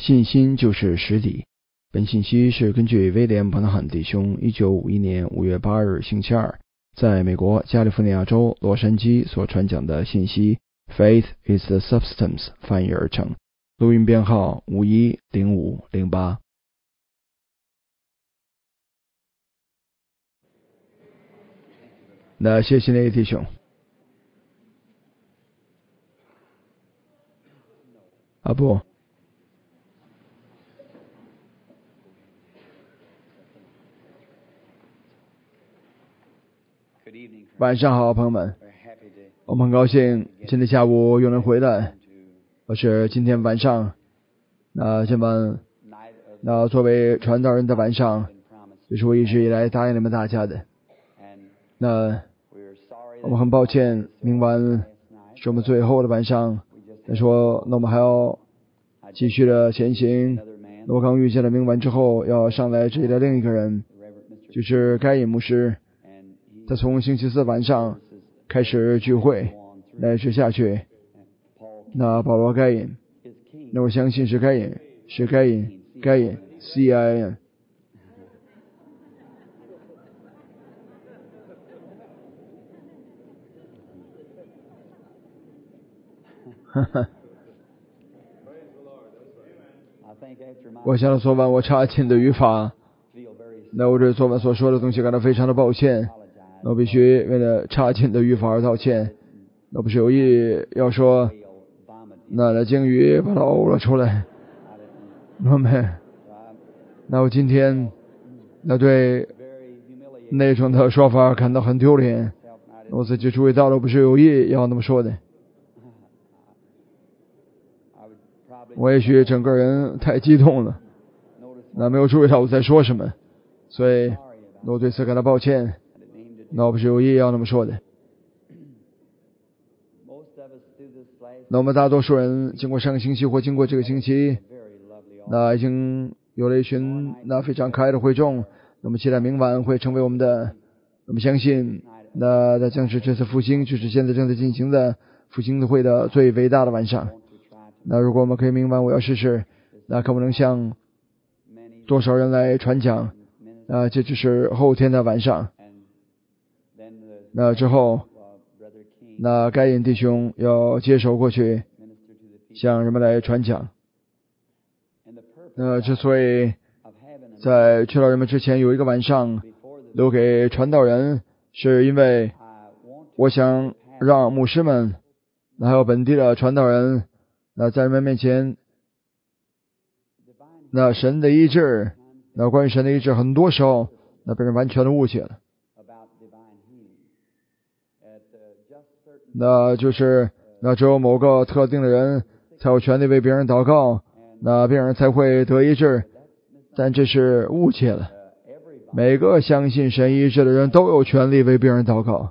信心就是实底。本信息是根据威廉·伯纳汉弟兄1951年5月8日星期二在美国加利福尼亚州洛杉矶所传讲的信息 Faith is the substance 翻译而成。录音编号510508。那谢谢那位弟兄。不，晚上好，朋友们。我们很高兴今天下午又能回来。我是今天晚上，作为传道人的晚上，这是我一直以来答应你们大家的。我们很抱歉，明晚是我们最后的晚上。那我们还要继续的前行。我刚遇见了明晚之后要上来这里的另一个人，就是该隐牧师。他从星期四晚上开始聚会，来直下去。保罗该隐，我相信是该隐CIN。我想昨晚我差劲的语法，我对昨晚所说的东西感到非常的抱歉。我必须为了差劲的语法而道歉。我不是有意要说那鲸鱼把它呕了出来。我今天对那种的说法感到很丢脸。我自己注意到了，不是有意要那么说的。我也许整个人太激动了，没有注意到我在说什么，所以我对此感到抱歉。我不是有意要那么说的。我们大多数人经过上个星期或经过这个星期，已经有了一群非常可爱的会众。我们期待明晚会成为我们的，我们相信那将是这次复兴，就是现在正在进行的复兴的会的最伟大的晚上。如果我们可以明晚，我要试试，看我能向多少人来传讲。这就是后天的晚上。之后该隐弟兄要接手过去向人们来传讲。之所以在去到人们之前有一个晚上留给传道人，是因为我想让牧师们还有本地的传道人在人们面前神的医治，关于神的医治很多时候被人完全的误解了。就是只有某个特定的人才有权利为别人祷告，别人才会得医治，但这是误解了。每个相信神医治的人都有权利为别人祷告。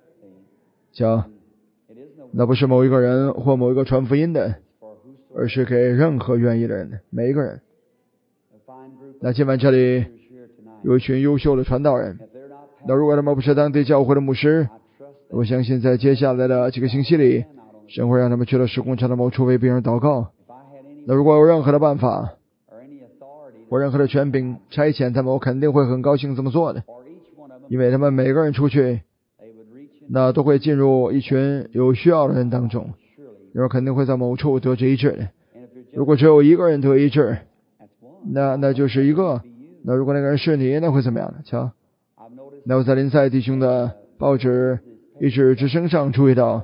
不是某一个人或某一个传福音的，而是给任何愿意的人的，每一个人。今晚这里有一群优秀的传道人，如果他们不是当地教会的牧师，我相信在接下来的几个星期里，神会让他们去了施工场的某处为别人祷告。如果有任何的办法或任何的权柄差遣他们，我肯定会很高兴这么做的，因为他们每个人出去都会进入一群有需要的人当中，然后肯定会在某处得医治的。如果只有一个人得医治，那就是一个。如果那个人是你，那会怎么样呢？我在林赛弟兄的报纸医治之声上注意到，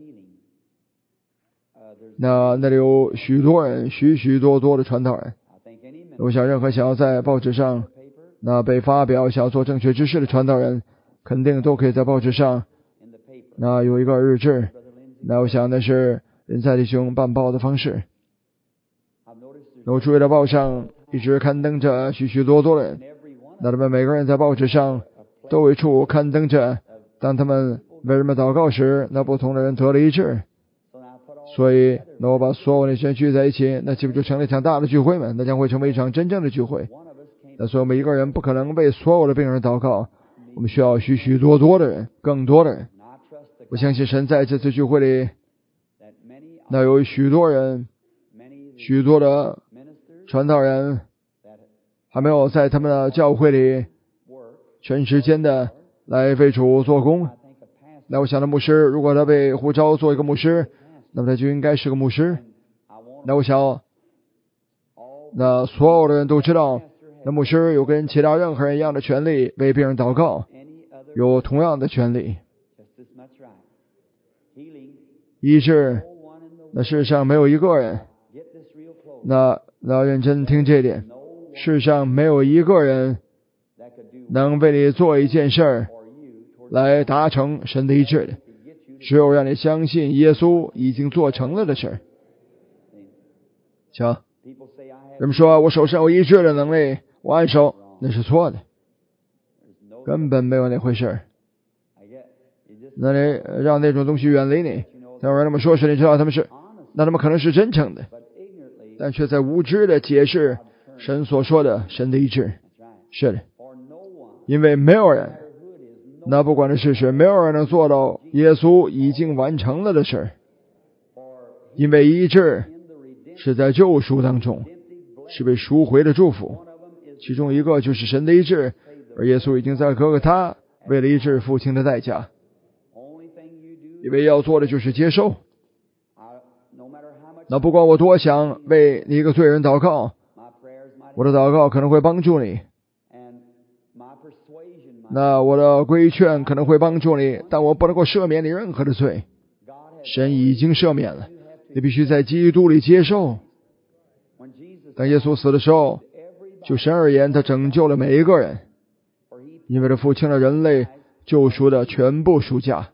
那里有许多人，许多的传道人。我想任何想要在报纸上被发表想要做正确知识的传道人，肯定都可以在报纸上有一个日志。我想那是林赛弟兄办报的方式。我注意到报上一直刊登着许多的人，他们每个人在报纸上都有一处刊登着当他们为人们祷告时不同的人得了医治。所以我把所有那些聚在一起，那岂不就成了一场大的聚会吗？那将会成为一场真正的聚会。所以我们一个人不可能为所有的病人祷告，我们需要许多的人，更多的人。我相信神在这次聚会里有许多人，许多的传道人还没有在他们的教会里全时间的来为主做工。那我想的牧师，如果他被呼召做一个牧师，那么他就应该是个牧师。那我想，那所有的人都知道，那牧师有跟其他任何人一样的权利，为病人祷告，有同样的权利。医治，那世上没有一个人，那认真听这一点，世上没有一个人能为你做一件事儿来达成神的医治的，只有让你相信耶稣已经做成了的事儿。瞧，人们说我手上有医治的能力，我按手，那是错的，根本没有那回事儿。那你让那种东西远离你，当然他们说是你知道他们是，那他们可能是真诚的，但却在无知的解释神所说的神的医治。是的，因为没有人，那不管这是谁，没有人能做到耶稣已经完成了的事儿。因为医治是在救赎当中，是被赎回的祝福，其中一个就是神的医治，而耶稣已经在哥哥他为了医治父亲的代价。因为要做的就是接受。那不管我多想为你一个罪人祷告，我的祷告可能会帮助你，那我的规劝可能会帮助你，但我不能够赦免你任何的罪。神已经赦免了，你必须在基督里接受。当耶稣死的时候，就神而言，他拯救了每一个人，因为他付清了人类救赎的全部赎价。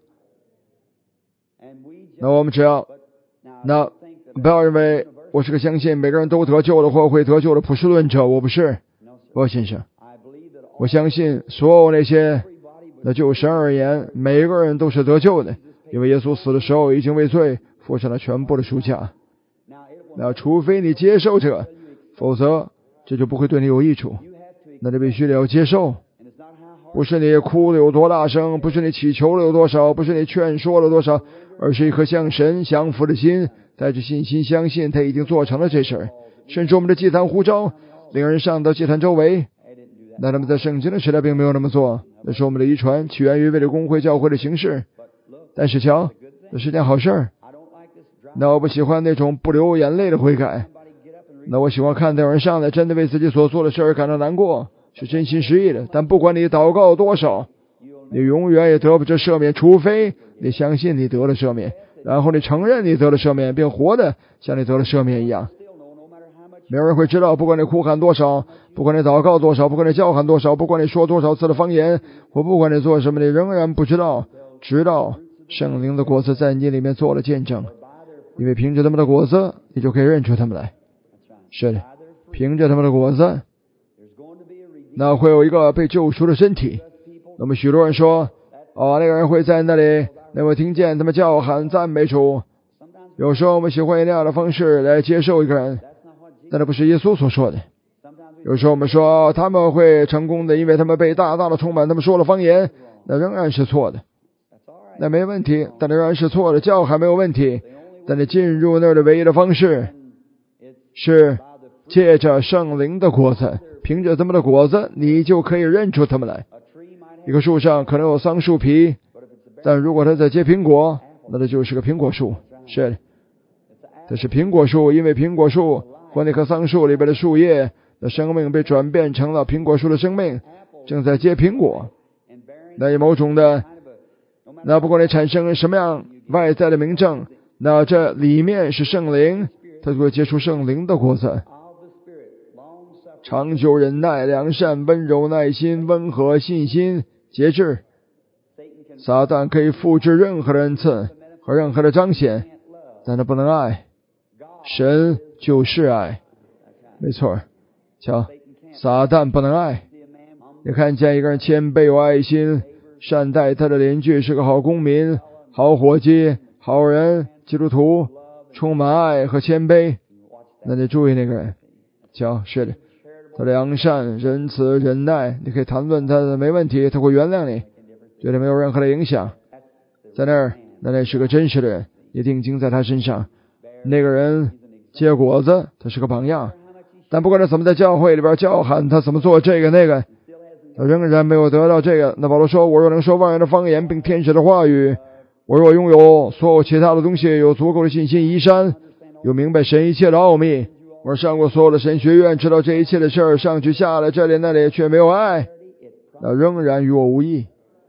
那我们只要，那不要认为我是个相信每个人都得救了或会得救的普世论者，我不是，先生。我相信所有那些，那就神而言，每一个人都是得救的，因为耶稣死的时候已经为罪付上了全部的赎价。那除非你接受这个，否则这就不会对你有益处。那你必须得要接受，不是你哭的有多大声，不是你祈求了有多少，不是你劝说了多少，而是一颗向神降服的心，带着信心相信他已经做成了这事儿。甚至我们的祭坛呼召领人上到祭坛周围，那他们在圣经的时代并没有那么做，那是我们的遗传，起源于为了公会教会的形式。但是瞧，这是件好事儿。那我不喜欢那种不流眼泪的悔改，那我喜欢看到有人上来真的为自己所做的事儿感到难过，是真心实意的。但不管你祷告多少，你永远也得不着赦免，除非你相信你得了赦免，然后你承认你得了赦免，并活得像你得了赦免一样。没有人会知道，不管你哭喊多少，不管你祷告多少，不管你叫喊多少，不管你说多少次的方言，或不管你做什么，你仍然不知道，直到圣灵的果子在你里面做了见证。因为凭着他们的果子，你就可以认出他们来。是的，凭着他们的果子，那会有一个被救赎的身体。那么许多人说，那个人会在那里，那我听见他们叫喊赞美主。有时候我们喜欢以那样的方式来接受一个人，但那不是耶稣所说的。有时候我们说他们会成功的，因为他们被大大的充满，他们说了方言，那仍然是错的，那没问题，但仍然是错的。叫还没有问题，但你进入那儿的唯一的方式是借着圣灵的果子，凭着他们的果子，你就可以认出他们来。一棵树上可能有桑树皮，但如果它在结苹果，那它就是个苹果树。是的，这是苹果树，因为苹果树或那棵桑树里边的树叶的生命被转变成了苹果树的生命，正在结苹果。那有某种的，那不管你产生什么样外在的明证，那这里面是圣灵，它就会结出圣灵的果子，长久忍耐、良善、温柔、耐心、温和、信心、节制。撒旦可以复制任何的恩赐和任何的彰显，但他不能爱。神就是爱，没错。瞧，撒旦不能爱。你看见一个人谦卑有爱心，善待他的邻居，是个好公民、好伙计、好人、基督徒，充满爱和谦卑，那你注意那个人。瞧，是的，他良善、仁慈、忍耐，你可以谈论他的没问题，他会原谅你，对他没有任何的影响。在那儿，那是个真实的人，你定睛在他身上。那个人结果子，他是个榜样。 但不管他怎么在教会里边叫喊，他怎么做这个那个，他仍然没有得到这个。那保罗说，我若能说万人的方言并天使的话语，我若拥有所有其他的东西，有足够的信心移山，有明白神一切的奥秘，我上过所有的神学院，知道这一切的事儿，上去下来这里那里却没有爱，那仍然与我无益。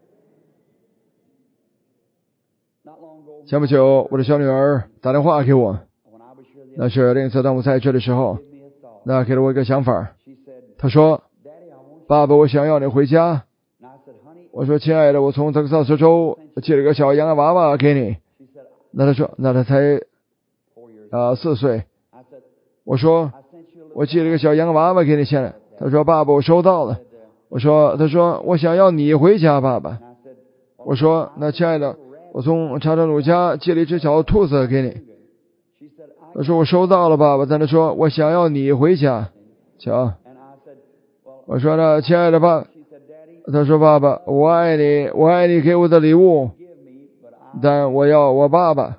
前不久我的小女儿打电话给我，那是另一次当我在这的时候，那给了我一个想法。她说，爸爸，我想要你回家。我说，亲爱的，我从德克萨斯州寄了个小洋娃娃给你。那她说，那她才4岁。我说，我寄了个小洋娃娃给你，现在。她说，爸爸，我收到了。她说，我想要你回家，爸爸。我说，那亲爱的，我从查查鲁家寄了一只小兔子给你。她说，我收到了，爸爸。但她说，我想要你回家。瞧，我说呢，亲爱的爸，她说，爸爸，我爱你，我爱你给我的礼物，但我要我爸爸。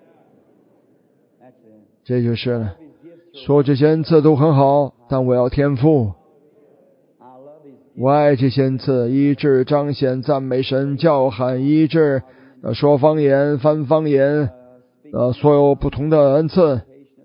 这就是了。说这些恩赐都很好，但我要天赋。我爱这些恩赐，医治、彰显、赞美神、叫喊、医治、说方言、翻方言，所有不同的恩赐。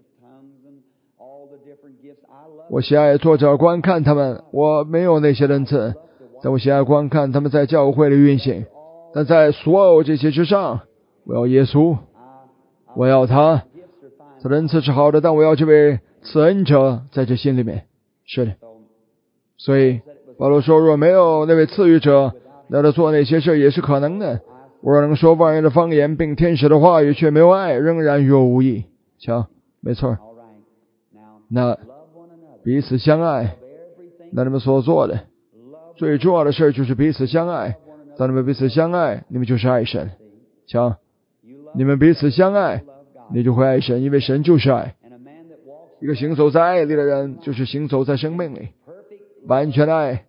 我喜爱坐着观看他们，我没有那些恩赐，但我喜爱观看他们在教会里运行。但在所有这些之上，我要耶稣，我要他。他的恩赐是好的，但我要这位赐恩者在这心里面。是的，所以保罗说，若没有那位赐予者，那他做那些事也是可能的。我若能说万人的方言并天使的话语，却没有爱，仍然与我无益。瞧，没错。那彼此相爱，那你们所做的最重要的事就是彼此相爱。当你们彼此相爱，你们就是爱神。瞧，你们彼此相爱，你就会爱神，因为神就是爱。一个行走在爱里的人，就是行走在生命里。完全的爱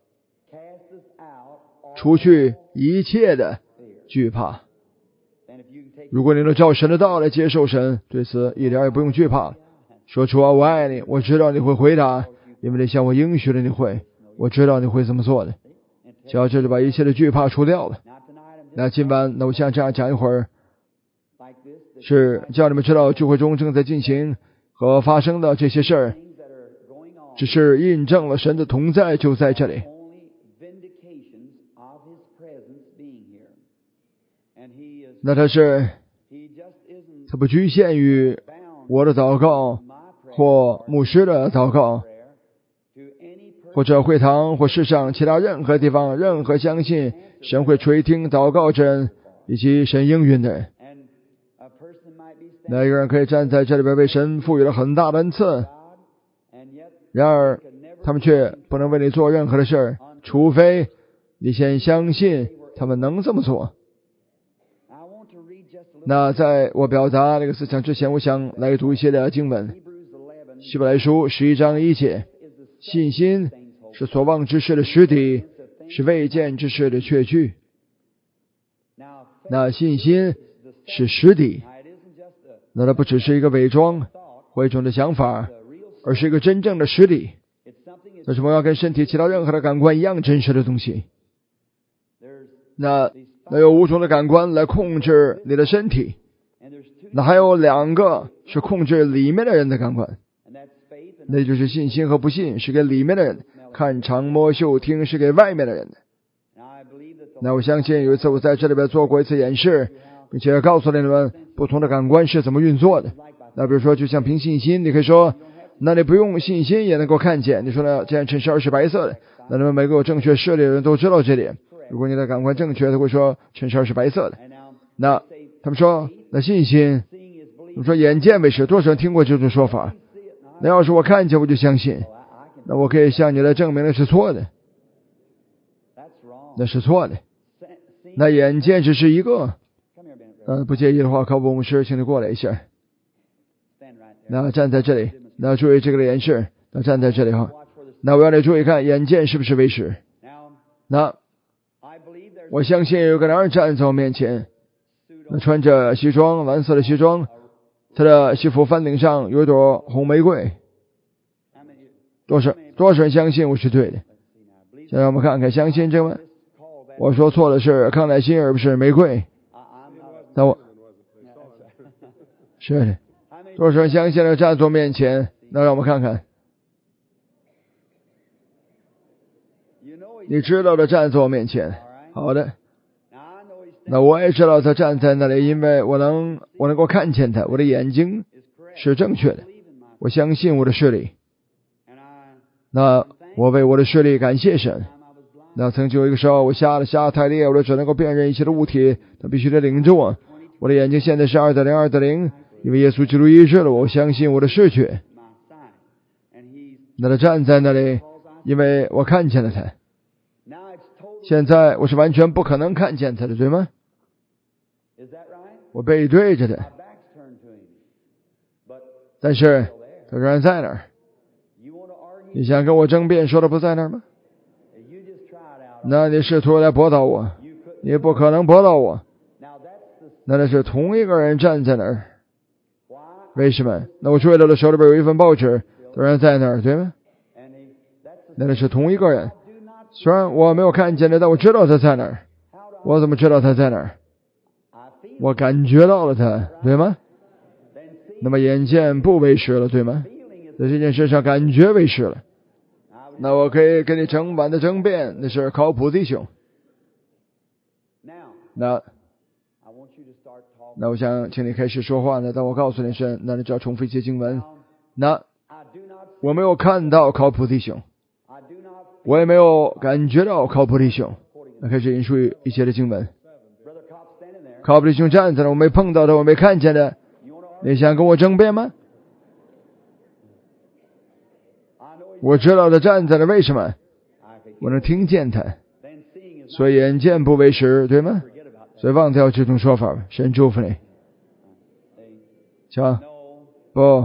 除去一切的惧怕。如果你能照神的道来接受神，对此一点也不用惧怕。说出啊，我爱你，我知道你会回答，因为你向我应许了你会，我知道你会这么做的。只要这就把一切的惧怕除掉了。那今晚，我想这样讲一会儿，是叫你们知道聚会中正在进行和发生的这些事儿，只是印证了神的同在就在这里。那他不局限于我的祷告或牧师的祷告，或者会堂或世上其他任何地方，任何相信神会垂听祷告之人以及神应允的人。那一个人可以站在这里边为神赋予了很大的恩赐，然而他们却不能为你做任何的事儿，除非你先相信他们能这么做。那在我表达那个思想之前，我想来读一些的经文。希伯来书11章1节，信心是所望之事的实底，是未见之事的确据。那信心是实底，那它不只是一个伪装或一种的想法，而是一个真正的实底。这是我要跟身体其他任何的感官一样真实的东西。那有5种的感官来控制你的身体，那还有2个是控制里面的人的感官，那就是信心和不信，是给里面的人看尝摸嗅听，是给外面的人的。那我相信有一次我在这里边做过一次演示，并且告诉了你们不同的感官是怎么运作的。那比如说就像凭信心，你可以说那你不用信心也能够看见。你说呢，这件衬衫是白色的，那你们每个有正确视力的人都知道这点。如果你的感官正确，他会说衬衫是白色的。那他们说那信心，我们说眼见为实，多少人听过这种说法？那要是我看见我就相信，那我可以向你来证明那是错的，那是错的。那眼见只是一个，不介意的话，考古牧师请你过来一下。那站在这里，那注意这个的演示，那站在这里哈。那我要你注意看，眼见是不是为实？那我相信有个男人站在我面前，那穿着西装，蓝色的西装，他的西服翻领上有一朵红玫瑰。 多少人相信我是对的？现在我们看看相信这个。我说错的是康乃馨而不是玫瑰。那我是的，多少人相信了站在我面前？那让我们看看。你知道的站在我面前。好的。那我也知道他站在那里，因为我能够看见他，我的眼睛是正确的，我相信我的视力。那我为我的视力感谢神。那曾经有一个时候我瞎太烈，我只能够辨认一切的物体，他必须得领着我。我的眼睛现在是2.0，因为耶稣基督医治了我，相信我的视觉。那他站在那里，因为我看见了他。现在我是完全不可能看见他的，对吗？我背对着他，但是他仍然在那儿。你想跟我争辩说他不在那儿吗？那你试图来驳倒我，你不可能驳倒我。那是同一个人站在那儿。为什么？那我注意到的手里边有一份报纸，仍然在那儿，对吗？那是同一个人。虽然我没有看见他，但我知道他在那儿。我怎么知道他在那儿？我感觉到了他，对吗？那么眼见不为实了，对吗？在这件事上感觉为实了。那我可以跟你整晚的争辩，那是靠谱弟兄。那我想请你开始说话呢，但我告诉你是，那你只要重复一些经文。那我没有看到靠谱弟兄，我也没有感觉到靠谱弟兄。那开始引述一些的经文。靠谱弟兄站在那，我没碰到他，我没看见他。你想跟我争辩吗？我知道他站在那，为什么？我能听见他，所以眼见不为实，对吗？所以忘掉这种说法吧。神祝福你。瞧，不，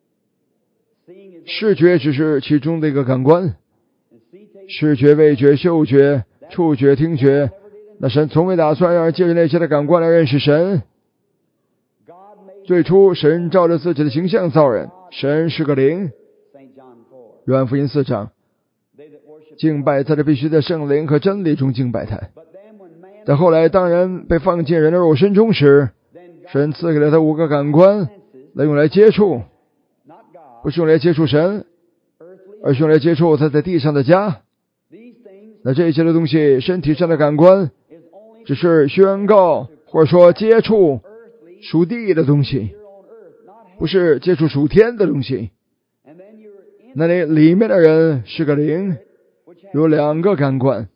视觉只是其中的一个感官，视觉、味觉、嗅觉、触觉、听觉。那神从未打算让人借着那些的感官来认识神。最初神照着自己的形象造人，神是个灵。约翰福音4章，敬拜他的必须在圣灵和真理中敬拜他。但后来当人被放进人的肉身中时，神赐给了他5个感官来用来接触，不是用来接触神，而是用来接触他在地上的家。那这些的东西，身体上的感官只是宣告或者说接触属地的东西，不是接触属天的东西。那里面的人是个灵，有2个感官，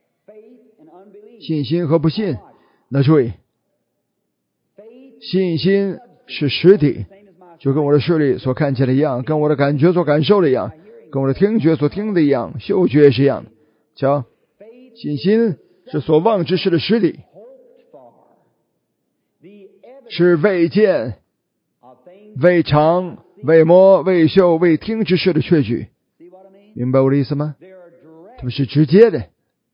信心和不信。那注意，信心是实体，就跟我的视力所看见的一样，跟我的感觉所感受的一样，跟我的听觉所听的一样，嗅觉也是一样的。瞧，信心是所望之事的实体，是未见、未尝、未摸、未嗅、未听之事的确据。明白我的意思吗？他们是直接的。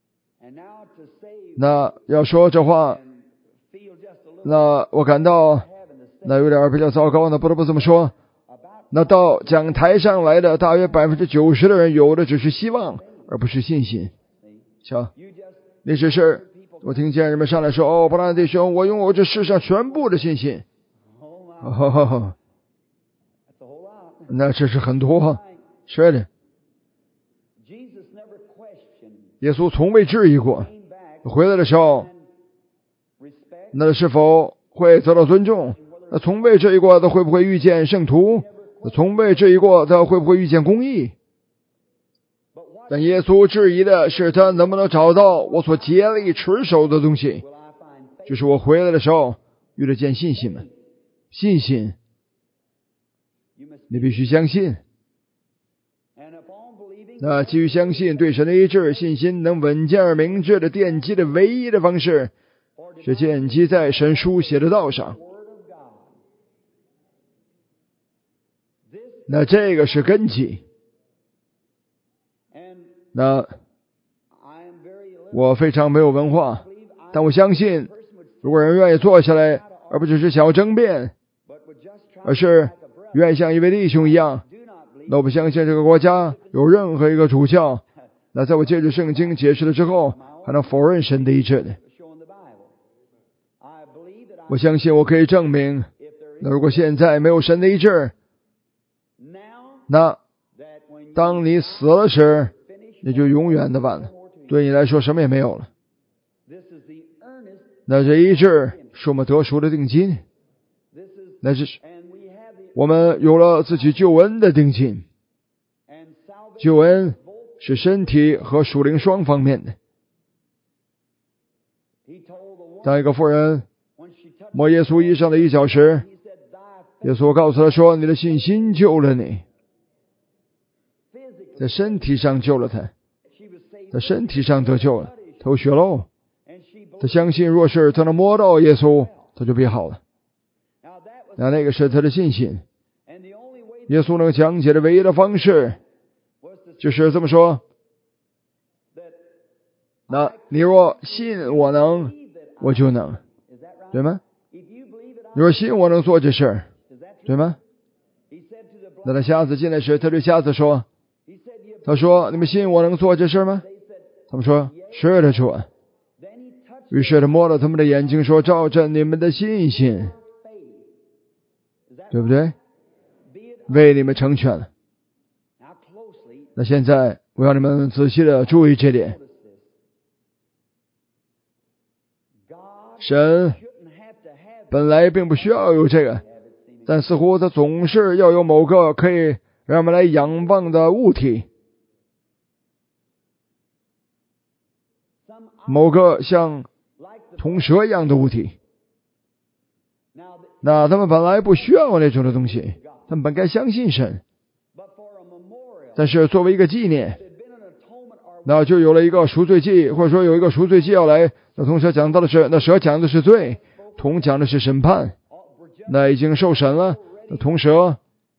那要说这话，那我感到那有点比较糟糕，那不得不这么说。那到讲台上来的大约90%的人，有的只是希望，而不是信心。瞧，那只是我听见人们上来说：“哦，布兰弟兄，我拥有这世上全部的信心。”哦，那这是很多，是的。耶稣从未质疑过，回来的时候，那是否会得到尊重？那从未质疑过他会不会遇见圣徒？从未质疑过他会不会遇见公义？但耶稣质疑的是他能不能找到我所竭力持守的东西，就是我回来的时候遇得见信心吗？信心，你必须相信。那基于相信对神的医治，信心能稳健而明智的奠基的唯一的方式，是奠基在神书写的道上。那这个是根基。那我非常没有文化，但我相信，如果人愿意坐下来，而不只是想要争辩，而是愿意像一位弟兄一样， 那我不相信这个国家有任何一个主教，那在我借着圣经解释了之后，还能否认神的医治的。我相信我可以证明，那如果现在没有神的医治，那当你死了时，你就永远的完了，对你来说什么也没有了。那这医治是我们得赎的定金，那是我们有了自己救恩的定金。救恩是身体和属灵双方面的。当一个妇人摸耶稣衣上的一角时，耶稣告诉他说，你的信心救了你。在身体上救了他，在身体上得救了，他有血漏，他相信若是他能摸到耶稣，他就必好了。那个是他的信心。耶稣能讲解的唯一的方式就是这么说，那你若信我能，我就能，对吗？你若信我能做这事儿，对吗？那他瞎子进来时，他对瞎子说，他说，你们信我能做这事吗？他们说，是的，主啊。于是他摸了他们的眼睛说，照着你们的信心，对不对？为你们成全了。那现在我要你们仔细的注意这点。神本来并不需要有这个，但似乎他总是要有某个可以让我们来仰望的物体，某个像铜蛇一样的物体。那他们本来不需要那种的东西，他们本该相信神，但是作为一个纪念，那就有了一个赎罪祭，或者说有一个赎罪祭要来。那铜蛇讲到的是，那蛇讲的是罪，铜讲的是审判。那已经受审了，那铜蛇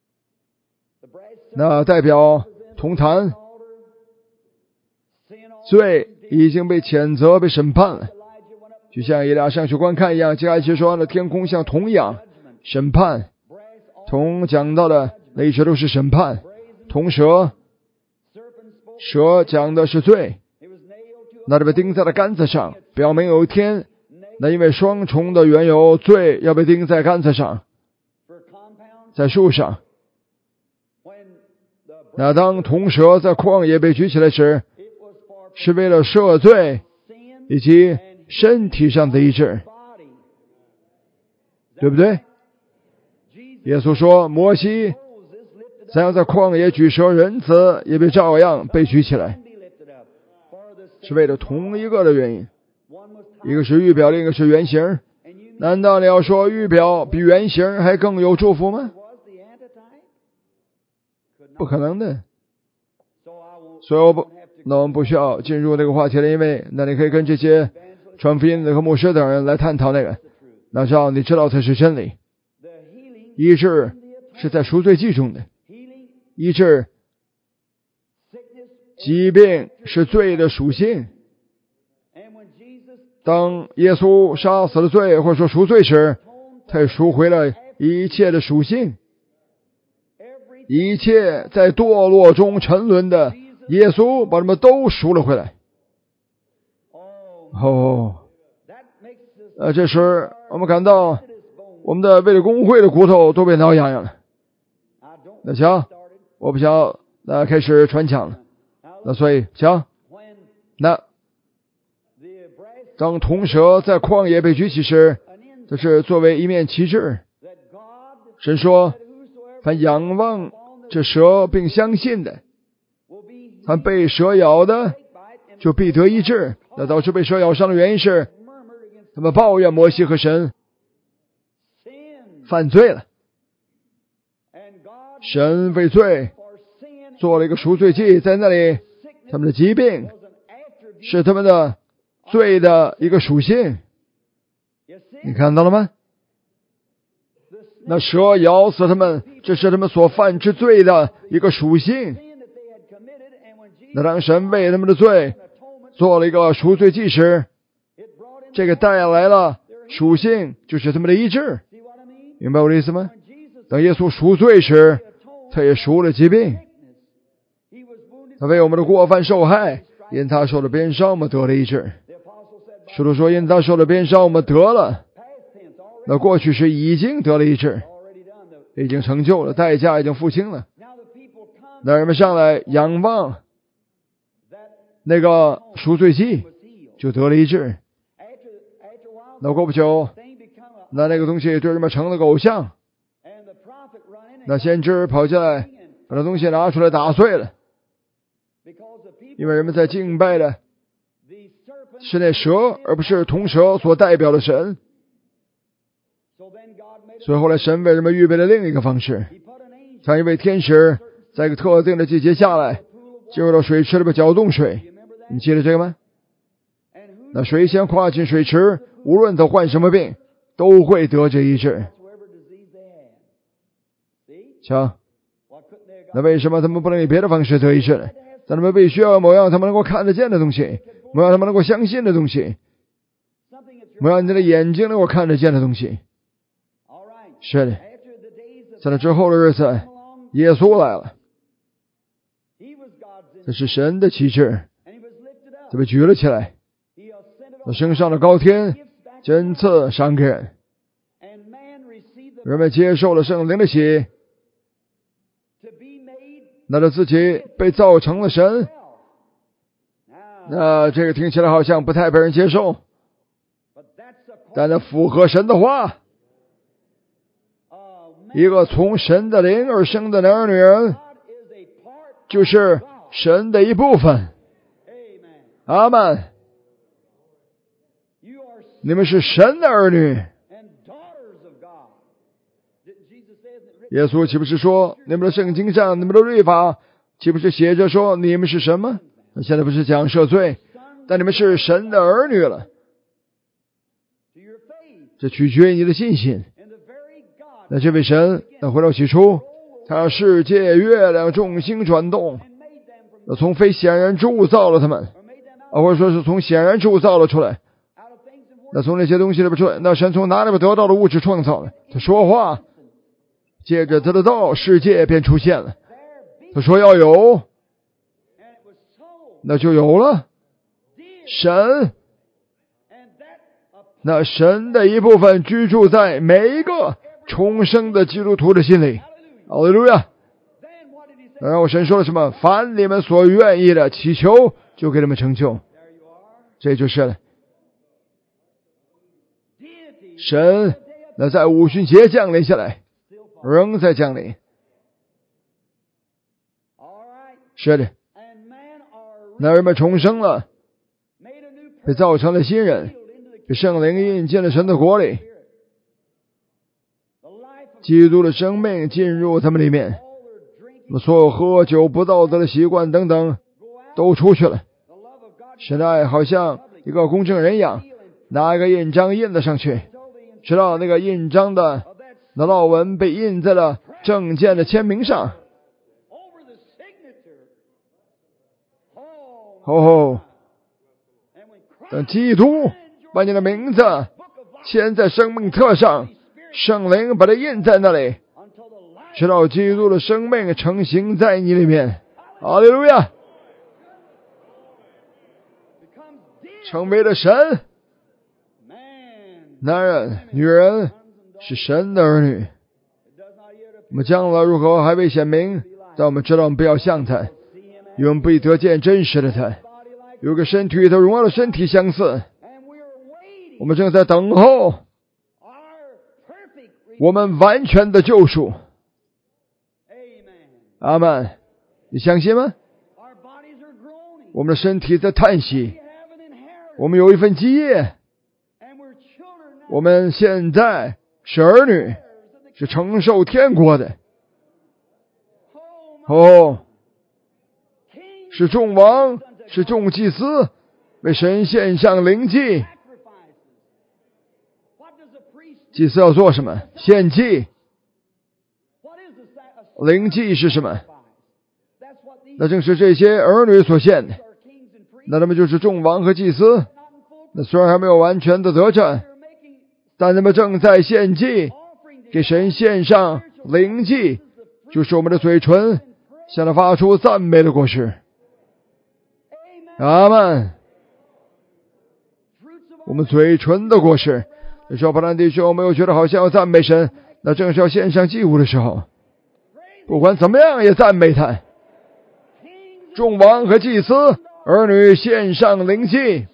那代表铜坛，罪已经被谴责，被审判了。就像以利亚上去观看一样，接下去说那天空像铜一样，审判。铜讲到的那一直都是审判。铜蛇讲的是罪，那就被钉在了杆子上，表明有一天，那因为双重的缘由，罪要被钉在杆子上，在树上。那当铜蛇在旷野被举起来时，是为了赦罪以及身体上的医治，对不对？耶稣说，摩西怎样在旷野举蛇，人子也被照样被举起来，是为了同一个的原因。一个是预表，另一个是原型。难道你要说预表比原型还更有祝福吗？不可能的。所以我们不需要进入这个话题了，因为那你可以跟这些传福音的和牧师等人来探讨那个。那只要你知道它是真理。医治是在赎罪记中的，医治疾病是罪的属性。当耶稣杀死了罪，或者说赎罪时，他也赎回了一切的属性。一切在堕落中沉沦的，耶稣把他们都赎了回来。这时我们感到我们的为了公会的骨头都被挠痒痒了。那行，我不想开始传讲了。那所以行，那当铜蛇在旷野被举起时，这是作为一面旗帜。神说，凡仰望这蛇并相信的，凡被蛇咬的就必得医治。那导致被蛇咬伤的原因是他们抱怨摩西和神犯罪了。神为罪做了一个赎罪祭，在那里他们的疾病是他们的罪的一个属性。你看到了吗？那蛇咬死他们，这是他们所犯之罪的一个属性。那当神为他们的罪做了一个赎罪祭时，这个带来了属性，就是他们的医治。明白我的意思吗？当耶稣赎罪时， 他也赎了疾病，他为我们的过犯受害，因他受了鞭伤，我们得了医治。使徒说，因他受了鞭伤，我们得了。那过去是已经得了医治，已经成就了，代价已经付清了。那人们上来仰望那个赎罪祭，就得了医治。那过不久，那个东西对人们成了个偶像。那先知跑进来，把那东西拿出来打碎了，因为人们在敬拜的是那蛇，而不是铜蛇所代表的神。所以后来神为人们预备了另一个方式，像一位天使在一个特定的季节下来，进入到水池里边搅动水。你记得这个吗？那谁先跨进水池，无论他患什么病，都会得这医治。瞧，那为什么他们不能以别的方式得医治呢？但他们必须要某样他们能够看得见的东西，某样他们能够相信的东西，某样你的眼睛能够看得见的东西。是的，在那之后的日子，耶稣来了，这是神的旗帜，他被举了起来，他升上了高天，针刺赏给人，人们接受了圣灵的洗，那他自己被造成了神。那这个听起来好像不太被人接受，但那符合神的话。一个从神的灵而生的男儿女人，就是神的一部分。阿们。你们是神的儿女。耶稣岂不是说，你们的圣经上，你们的律法岂不是写着说你们是什么？现在不是讲赦罪，但你们是神的儿女了。这取决于你的信心。那这位神，那回到起初，他让世界、月亮、众星转动，那从非显然之物造了他们，或者说是从显然之物造了出来。那从那些东西里边出来，那神从哪里边得到的物质创造了？他说话，借着他的道，世界便出现了。他说要有，那就有了。神，那神的一部分居住在每一个重生的基督徒的心里。哈利路亚。然后神说了什么？凡你们所愿意的祈求，就给你们成就。这就是了。神那在五旬节降临下来，仍在降临。是的，那人们重生了，被造成了新人，被圣灵印进了神的国里，基督的生命进入他们里面，所有喝酒不道德的习惯等等都出去了。神的爱好像一个公证人一样，拿一个印章印了上去，直到那个印章的那烙文被印在了证件的签名上。等基督把你的名字签在生命册上，圣灵把它印在那里，直到基督的生命成型在你里面。哈利路亚。成为了神。男人、女人是神的儿女。我们将来如何还未显明，但我们知道我们不要像他，因为我们不得见真实的他，有个身体与他荣耀的身体相似。我们正在等候我们完全的救赎。阿们。你相信吗？我们的身体在叹息，我们有一份基业，我们现在是儿女，是承受天国的。是众王，是众祭司，为神献上灵祭。祭司要做什么？献祭。灵祭是什么？那正是这些儿女所献的。那他们就是众王和祭司。那虽然还没有完全的得着，但他们正在献祭，给神献上灵祭， 就是我们的嘴唇向他发出赞美的果实。阿们。我们嘴唇的果实。这时候，巴兰弟兄没有觉得好像要赞美神，那正是要献上祭物的时候。不管怎么样也赞美他。众王和祭司儿女献上灵祭。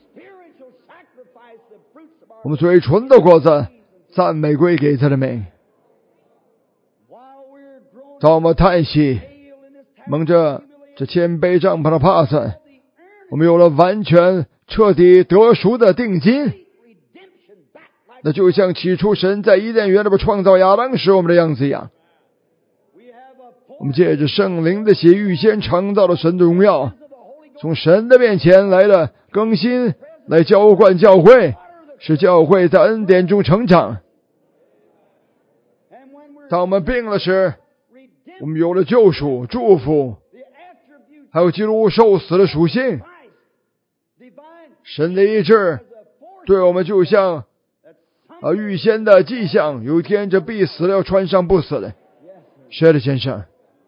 我们嘴唇的果子赞美归给他的名。当我们叹息蒙着这谦卑帐篷的帕子，我们有了完全彻底得赎的定金，那就像起初神在伊甸园里边创造亚当时我们的样子一样。我们借着圣灵的血预先尝到了神的荣耀，从神的面前来的更新，来浇灌教会，使教会在恩典中成长。当我们病了时，我们有了救赎、祝福，还有基督受死的属性。神的医治对我们就像预先的迹象，有一天这必死了要穿上不死的。是的，先生。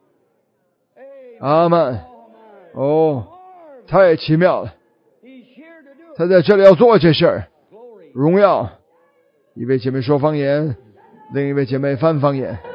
阿们。哦，太奇妙了。他在这里要做这事儿。荣耀。一位姐妹说方言，另一位姐妹翻方言。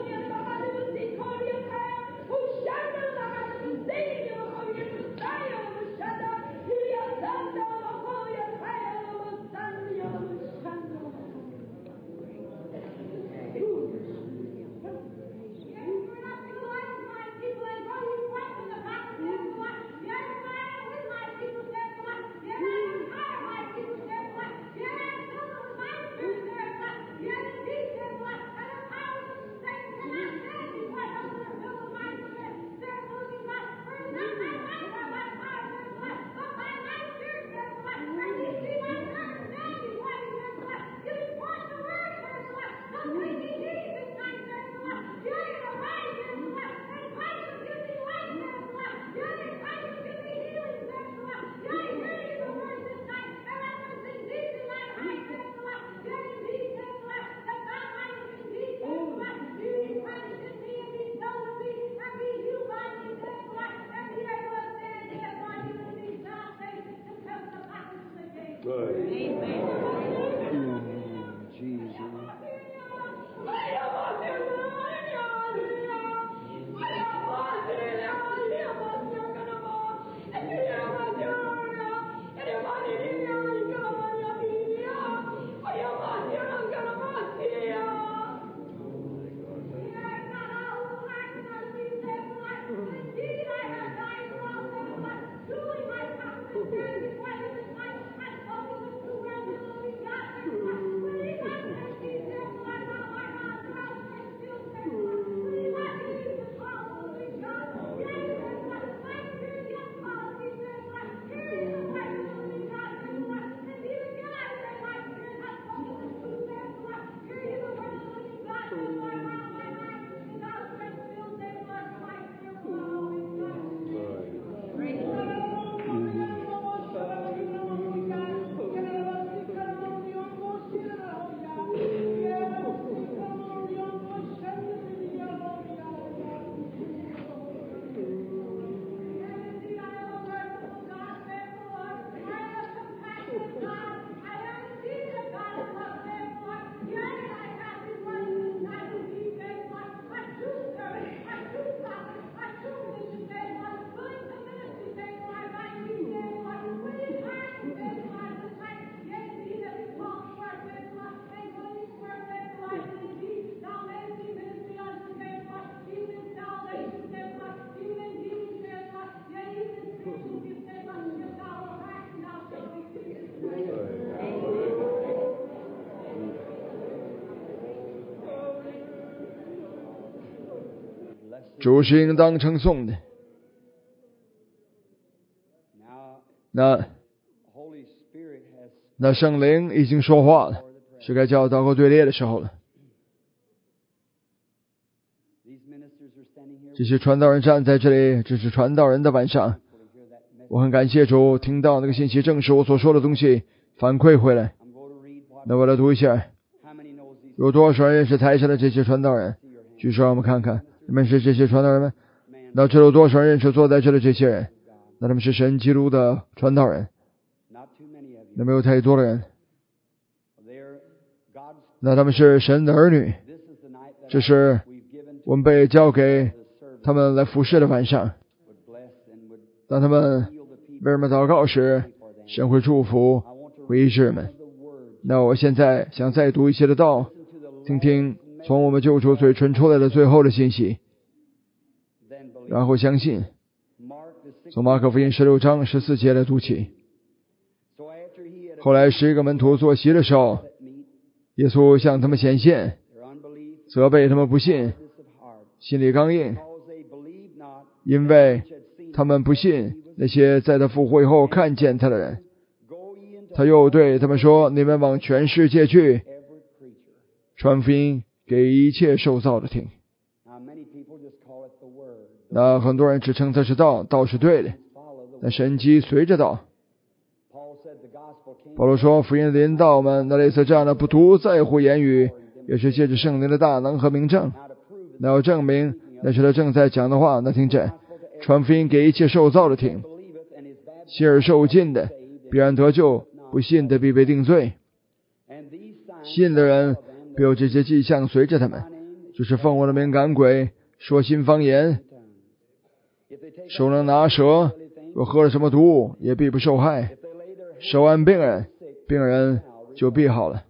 主是应当称颂的。那圣灵已经说话了，是该叫祷告队列的时候了。这些传道人站在这里，这是传道人的晚上。我很感谢主，听到那个信息正是我所说的东西反馈回来。那我来读一下，有多少人认识台上的这些传道人？举手让我们看看。 你们是这些传道人吗？那这有多少人认识坐在这里这些人？那他们是神基督的传道人。那没有太多的人。那他们是神的儿女。这是我们被交给他们来服侍的晚上。当他们为人们祷告时，神会祝福会医治人们。那我现在想再读一些的道，听听从我们救主嘴唇出来的最后的信息，然后相信。从马可福音16章14节来读起。后来11个门徒坐席的时候，耶稣向他们显现，责备他们不信，心里刚硬，因为他们不信那些在他复活以后看见他的人。他又对他们说，你们往全世界去，传福音给一切受造的听。那很多人只称它是道，道是对的，那神迹随着道。保罗说，福音临到我们，那类似这样的不独在乎言语，也是借着圣灵的大能和明证。那要证明那是他正在讲的话。那听着，传福音给一切受造的听，信而受尽的必然得救，不信的必被定罪。信的人必有这些迹象随着他们，就是奉我的名赶鬼，说新方言，手能拿蛇，若喝了什么毒物，也必不受害。手按病人，病人就必好了。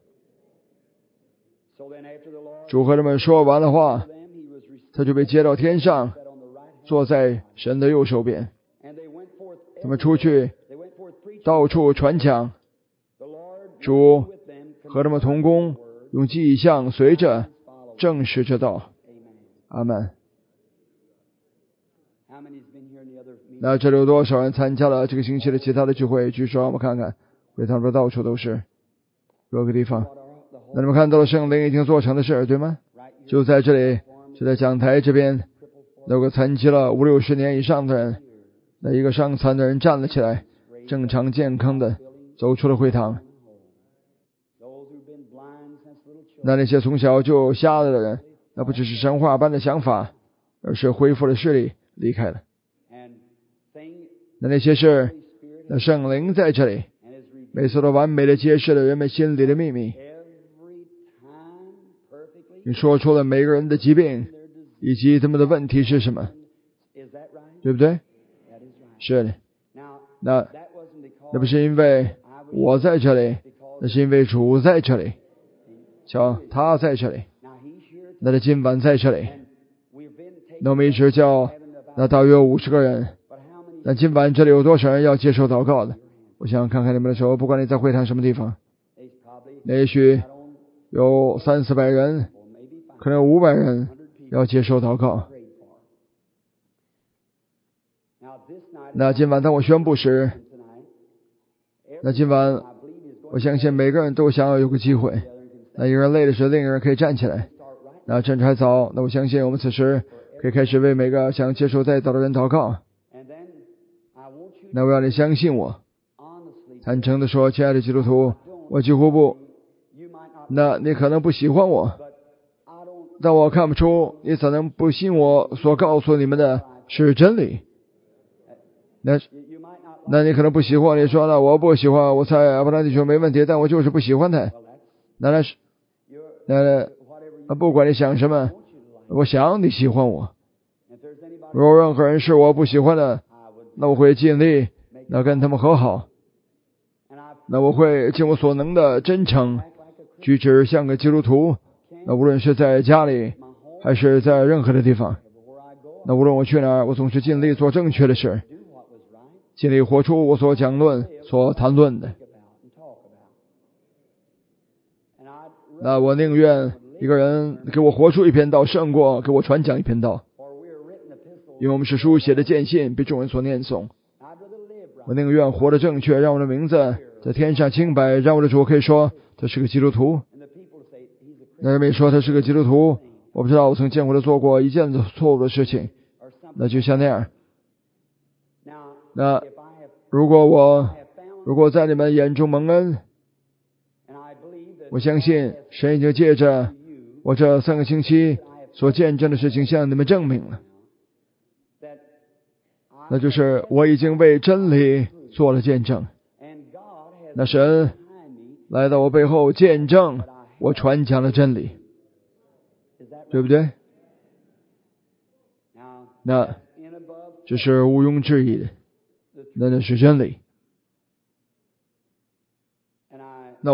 主和他们说完了话，他就被接到天上，坐在神的右手边。他们出去，到处传讲，主和他们同工，用迹象随着证实这道。阿们。那这里有多少人参加了这个星期的其他的聚会？举手让我们看看。会堂中到处都是，各个地方。那你们看到了圣灵已经做成的事，对吗？就在这里，就在讲台这边，有个残疾了50、60年以上的人，那一个伤残的人站了起来，正常健康的走出了会堂。那些从小就瞎了的人，那不只是神话般的想法，而是恢复了视力，离开了。那些事，那圣灵在这里，每次都完美的揭示了人们心里的秘密。你说出了每个人的疾病以及他们的问题是什么，对不对？是的。那不是因为我在这里，那是因为主在这里。瞧，他在这里，那他今晚在这里。那我们一直叫那大约50个人。那今晚这里有多少人要接受祷告的？我想看看你们的手，不管你在会堂什么地方。那也许有300-400人，可能有500人要接受祷告。那今晚当我宣布时，那今晚我相信每个人都想要有个机会。那一个人累的时候，另一个人可以站起来。那趁着还早，那我相信我们此时可以开始为每个想接受代祷的人祷告。那我要你相信我，坦诚地说，亲爱的基督徒，我几乎不，那你可能不喜欢我，但我看不出你怎能不信我所告诉你们的是真理。那你可能不喜欢，你说了我不喜欢，我猜阿布拉弟兄没问题，但我就是不喜欢他。不管你想什么，我想你喜欢我。如果任何人是我不喜欢的，那我会尽力那跟他们和好。那我会尽我所能的真诚举止像个基督徒。那无论是在家里还是在任何的地方，那无论我去哪儿，我总是尽力做正确的事，尽力活出我所讲论所谈论的。那我宁愿一个人给我活出一篇道，胜过给我传讲一篇道，因为我们是书写的见信，被众人所念诵。我宁愿活得正确，让我的名字在天上清白，让我的主可以说他是个基督徒。那人们说他是个基督徒，我不知道我曾见过他做过一件错误的事情，那就像那样。那如果在你们眼中蒙恩，我相信神已经借着我这3个星期所见证的事情向你们证明了，那就是我已经为真理做了见证。那神来到我背后见证我传讲了真理，对不对？那这是毋庸置疑的，那是真理。那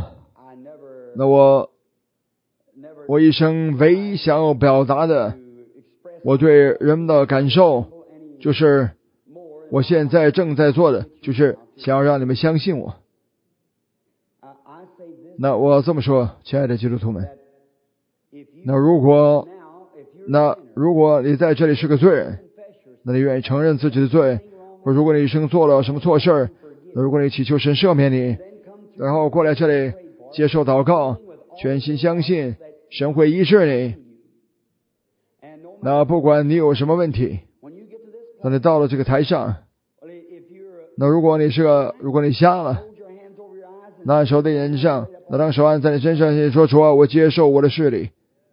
我一生唯一想要表达的，我对人们的感受，就是我现在正在做的，就是想要让你们相信我。那我这么说，亲爱的基督徒们，那如果你在这里是个罪人，那你愿意承认自己的罪，或如果你一生做了什么错事，那如果你祈求神赦免你，然后过来这里接受祷告，全心相信神会医治你，那不管你有什么问题，当你到了这个台上，那如果你瞎了，那按手在眼睛上，那当手按在你身上，说主啊，我接受我的视力。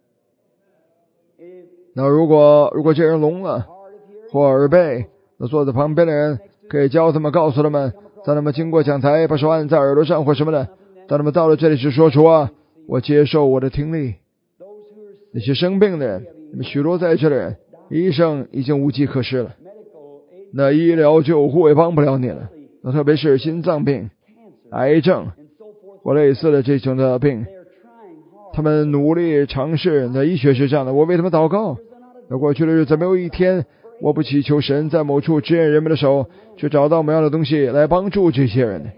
那如果这人聋了或耳背，那坐在旁边的人可以教他们，告诉他们，当他们经过讲台把手按在耳朵上或什么的，当他们到了这里时说主啊，我接受我的听力。那些生病的人，那么许多在这的人，医生已经无计可施了，那医疗救护也帮不了你了，那特别是心脏病、癌症或类似的这种的病，他们努力尝试，那医学是这样的，我为他们祷告。那过去的日子没有一天我不祈求神在某处指引人们的手，去找到某样的东西来帮助这些人。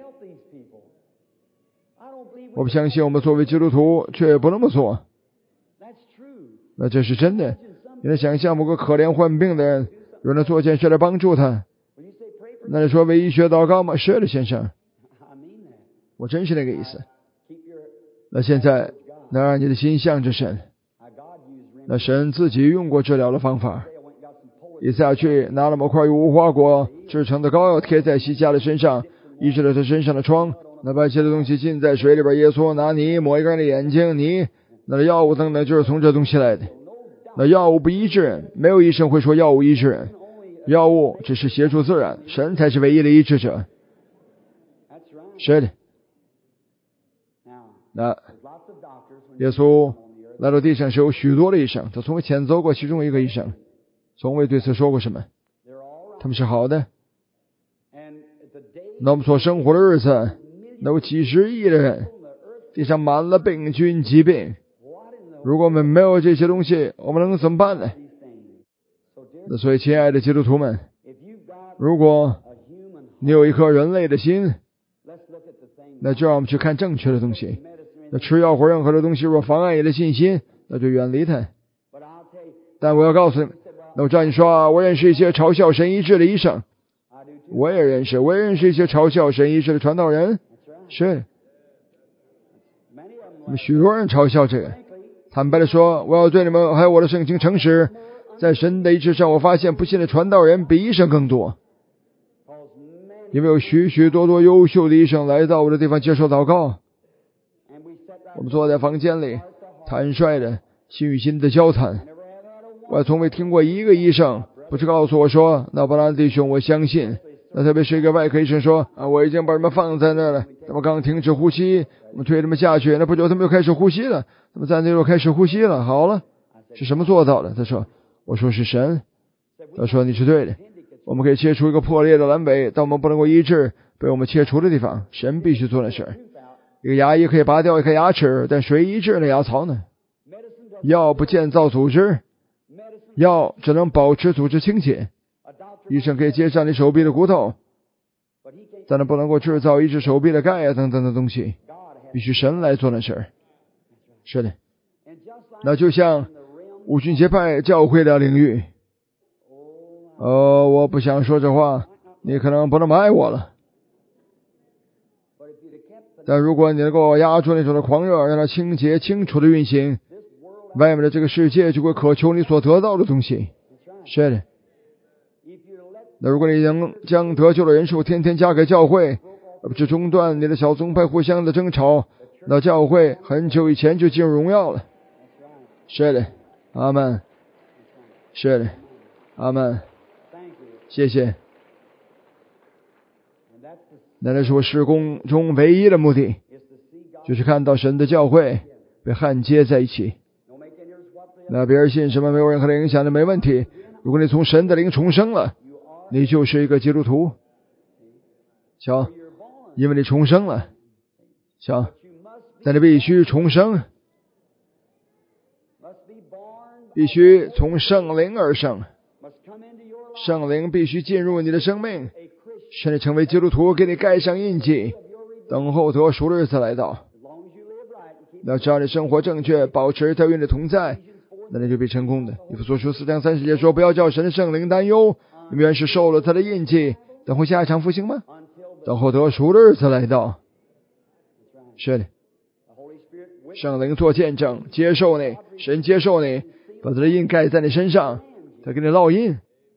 我不相信我们作为基督徒却不那么做，那这是真的。你能想象某个可怜患病的人，有人做件事来帮助他，那你说为医学祷告吗？是的，先生，我真是那个意思。那现在能让你的心向着神，那神自己用过治疗的方法。以赛亚去拿了某块用无花果制成的膏药贴在西家的身上，医治了他身上的疮。那把一些的东西浸在水里边，耶稣拿泥抹一个人的眼睛，泥那药物等等就是从这东西来的。那药物不医治人，没有医生会说药物医治人，药物只是协助自然，神才是唯一的医治者。是的。那耶稣来到地上是有许多的医生，他从未遣走过其中一个医生，从未对此说过什么，他们是好的。那我们所生活的日子，那有几十亿的人，地上满了病菌疾病，如果我们没有这些东西，我们能怎么办呢？那所以亲爱的基督徒们，如果你有一颗人类的心，那就让我们去看正确的东西。那吃药或任何的东西若妨碍你的信心，那就远离它。但我要告诉你们，那我知道你说我认识一些嘲笑神医治的医生，我也认识一些嘲笑神医治的传道人，是许多人嘲笑这个。坦白的说，我要对你们还有我的圣经诚实，在神的医治上，我发现不信的传道人比医生更多，因为有许许多多优秀的医生来到我的地方接受祷告。我们坐在房间里坦率的心与心的交谈，我从未听过一个医生不是告诉我说，那布兰弟兄我相信，那特别是一个外科医生说我已经把他们放在那儿了，他们刚停止呼吸，我们推他们下去，那不久他们又开始呼吸了，他们在那又开始呼吸了。好了，是什么做到的？他说，我说是神。他说你是对的，我们可以切除一个破裂的阑尾，但我们不能够医治被我们切除的地方，神必须做那事儿。一个牙医可以拔掉一颗牙齿，但谁医治那牙槽呢？药不建造组织，药只能保持组织清洁。医生可以接上你手臂的骨头，但他不能够制造医治手臂的钙等等的东西，必须神来做那事儿。是的，那就像五旬节派教会的领域，我不想说这话，你可能不那么爱我了。但如果你能够压住那种的狂热，让它清洁清楚的运行，外面的这个世界就会渴求你所得到的东西。是的。那如果你能将得救的人数天天加给教会，而不是中断你的小宗派互相的争吵，那教会很久以前就进入荣耀了。是的。 阿门。是的，阿门。谢谢。那是我事工中唯一的目的，就是看到神的教会被焊接在一起。那别人信什么没有任何的影响的，没问题。如果你从神的灵重生了，你就是一个基督徒。瞧，因为你重生了。瞧，但你必须重生，必须从圣灵而生，圣灵必须进入你的生命，使你成为基督徒，给你盖上印记，等候得赎的日子来到。那只要你生活正确，保持他与你同在，那你就必成功的。以弗所书4章30节说，不要叫神的圣灵担忧，你们原是受了他的印记，等候下一场复兴吗？等候得赎的日子来到。是的，圣灵做见证，接受你，神接受你，把他的印盖在你身上，他给你烙印。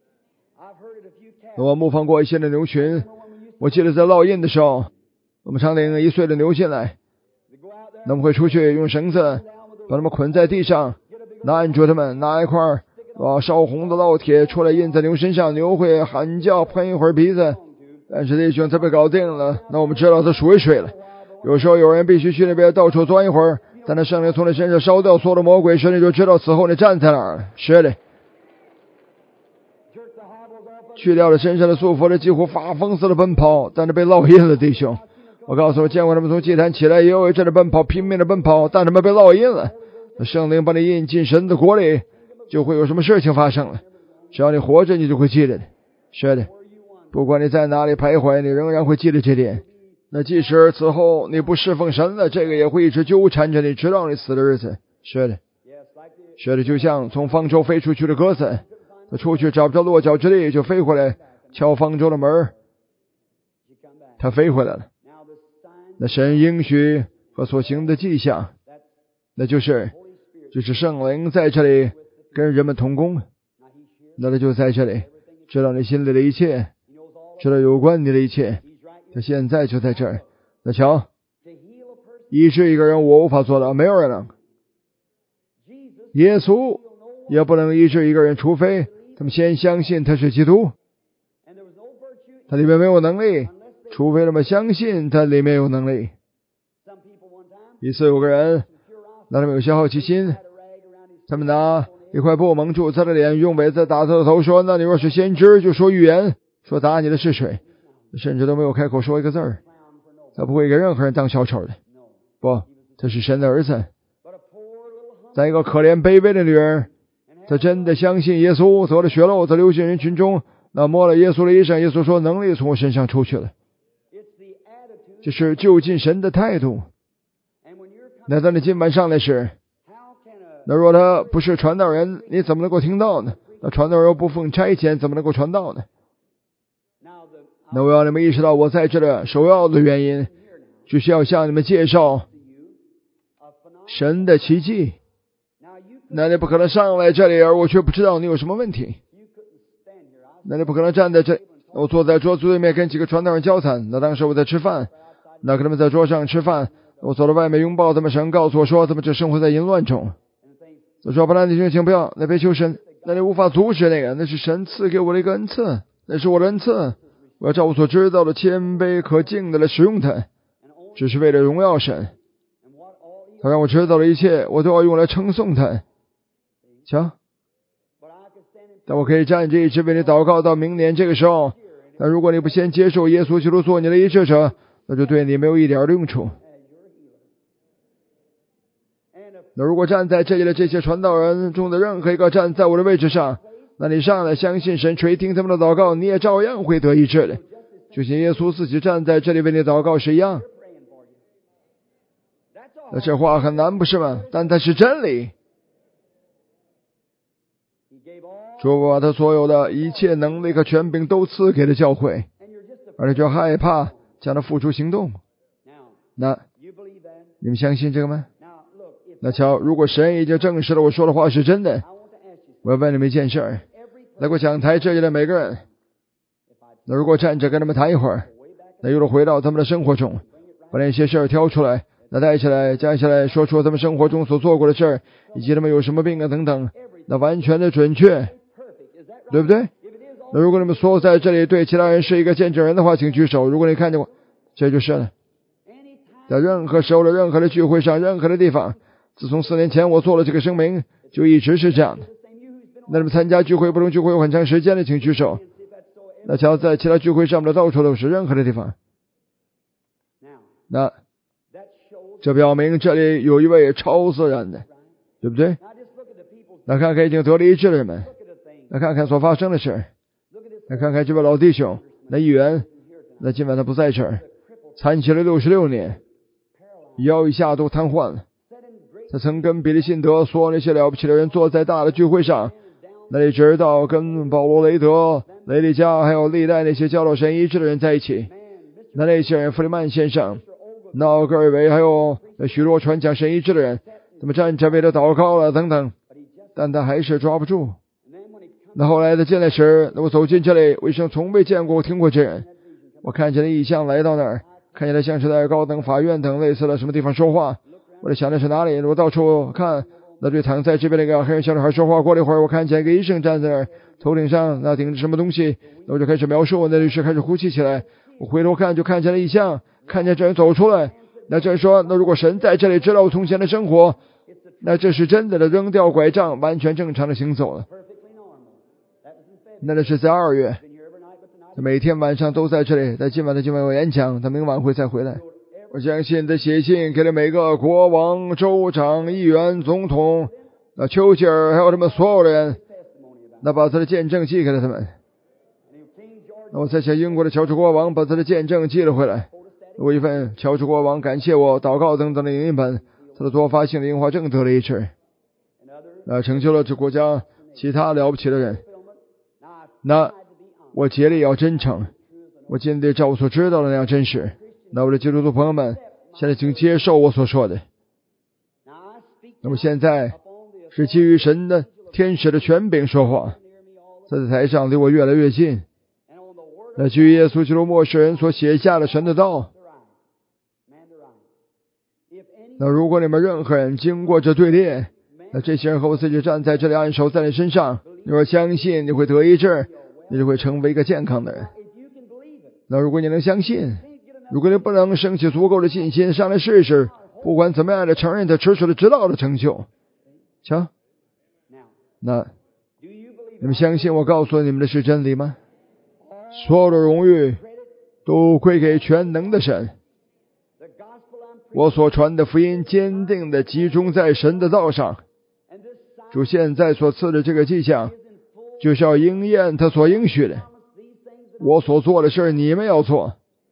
我牧放过一些的牛群，我记得在烙印的时候，我们常领1岁的牛进来，那我们会出去用绳子把他们捆在地上，按住他们，拿一块烧红的烙铁出来印在牛身上，牛会喊叫喷一会儿鼻子，但是弟兄他被搞定了，那我们知道他属于水了。有时候有人必须去那边到处钻一会儿，但那圣灵从他身上烧掉所有的魔鬼，神你就知道此后你站在哪儿了。是的，去掉了身上的束缚，他几乎发疯似的奔跑，但是被烙印了。弟兄，我告诉我见过他们从祭坛起来也有一阵的奔跑，拼命的奔跑，但他们被烙印了。圣灵把你印进神的国里，就会有什么事情发生了。只要你活着，你就会记得的。是的，不管你在哪里徘徊，你仍然会记得这点。那即使此后你不侍奉神了，这个也会一直纠缠着你，直到你死的日子。是的，是的，就像从方舟飞出去的鸽子，他出去找不着落脚之地，就飞回来敲方舟的门，他飞回来了。那神应许和所行的迹象，那就是圣灵在这里跟人们同工，那他就在这里知道你心里的一切，知道有关你的一切，他现在就在这儿。那瞧，医治一个人我无法做到，没有人能，耶稣也不能医治一个人，除非他们先相信他是基督，他里面没有能力，除非他们相信他里面有能力。一次有个人，那他们有些好奇心，他们拿一块布蒙住他的脸，用苇子打他的头，说那你若是先知就说预言，说打你的是谁，甚至都没有开口说一个字儿。他不会给任何人当小丑的，不，他是神的儿子。在一个可怜卑微的女人，他真的相信耶稣，得了血漏，在流进人群中，那摸了耶稣的衣裳，耶稣说能力从我身上出去了。这是就近神的态度。那当你今晚上来时，那若他不是传道人，你怎么能够听到呢？那传道人又不奉差遣，怎么能够传道呢？那我要你们意识到我在这的首要的原因，就是要向你们介绍神的奇迹。那你不可能上来这里，而我却不知道你有什么问题。那你不可能站在这，我坐在桌子对面跟几个传道人交谈。那当时我在吃饭，那跟他们在桌上吃饭，我走到外面拥抱他们，神告诉我说他们正生活在淫乱中。我说不然弟兄请不要，那别求神，那你无法阻止那个，那是神赐给我的一个恩赐，那是我的恩赐，我要照我所知道的谦卑可敬的来使用它，只是为了荣耀神。他让我知道的一切，我都要用来称颂他。瞧，但我可以站着一直为你祷告到明年这个时候。那如果你不先接受耶稣基督做你的医治者，那就对你没有一点的用处。那如果站在这里的这些传道人中的任何一个站在我的位置上，那你上来相信神，垂听他们的祷告，你也照样会得医治的，就像耶稣自己站在这里为你祷告是一样。那这话很难不是吗？但它是真理。主把他所有的一切能力和权柄都赐给了教会，而你就害怕将它付诸行动。那你们相信这个吗？那瞧，如果神已经证实了我说的话是真的，我要问你们一件事儿，来过讲台这里的每个人，那如果站着跟他们谈一会儿，那又回到他们的生活中，把那些事儿挑出来，那带起来加起来，说出他们生活中所做过的事儿，以及他们有什么病啊等等， 那完全的准确，对不对？那如果你们所有在这里对其他人是一个见证人的话，请举手。如果你看见过，这就是了。在任何时候的任何的聚会上，任何的地方，自从4年前我做了这个声明，就一直是这样的。那你们参加聚会不同聚会有很长时间的，请举手。那瞧，在其他聚会上面的到处都是，任何的地方。那这表明这里有一位超自然的，对不对？那看看已经得了医治的人们，那看看所发生的事，那看看这位老弟兄，那议员，那今晚他不在这儿，残疾了66年，腰以下都瘫痪了。他曾跟比利辛德所有那些了不起的人坐在大的聚会上，那里直到跟保罗雷德、雷利加还有历代那些教导神医治的人在一起。那些人，弗里曼先生、纳格尔维还有许多传讲神医治的人，他们站着为他祷告了等等，但他还是抓不住。那后来他进来时，我走进这里，我一生从未见过听过这人。我看见了异象来到那儿，看见他像是在高等法院等类似的什么地方说话。我在想的是哪里？我到处看，那对躺在这边那个黑人小女孩说话。过了一会儿，我看见一个医生站在那儿，头顶上那顶着什么东西，那我就开始描述。那律师开始哭泣起来。我回头看，就看见了异象，看见这人走出来。那这人说，那如果神在这里知道我从前的生活，那这是真的的，扔掉拐杖，完全正常的行走了。那是在2月，他每天晚上都在这里，在今晚有演讲，他明晚会再回来。我相信他写信给了每个国王、州长、议员、总统、那丘吉尔还有他们所有人，那把他的见证寄给了他们。那我在想，英国的乔治国王把他的见证寄了回来，我一份乔治国王感谢我祷告等等的影印本，他的多发性的硬化症得了医治，成就了这国家其他了不起的人。那我竭力要真诚，我尽力照我所知道的那样真实。那我的基督徒朋友们，现在请接受我所说的。那么现在是基于神的天使的权柄说话，他在台上离我越来越近。那基于耶稣基督末世人所写下的神的道。那如果你们任何人经过这队列，那这些人和我自己站在这里按手在你身上，你若相信你会得医治，你就会成为一个健康的人。那如果你能相信，如果你不能升起足够的信心上来试试，不管怎么样的承认他迟迟的知道的成就。瞧，那你们相信我告诉你们的是真理吗？所有的荣誉都归给全能的神。我所传的福音坚定地集中在神的道上。主现在所赐的这个迹象，就是要应验他所应许的。我所做的事你们要做。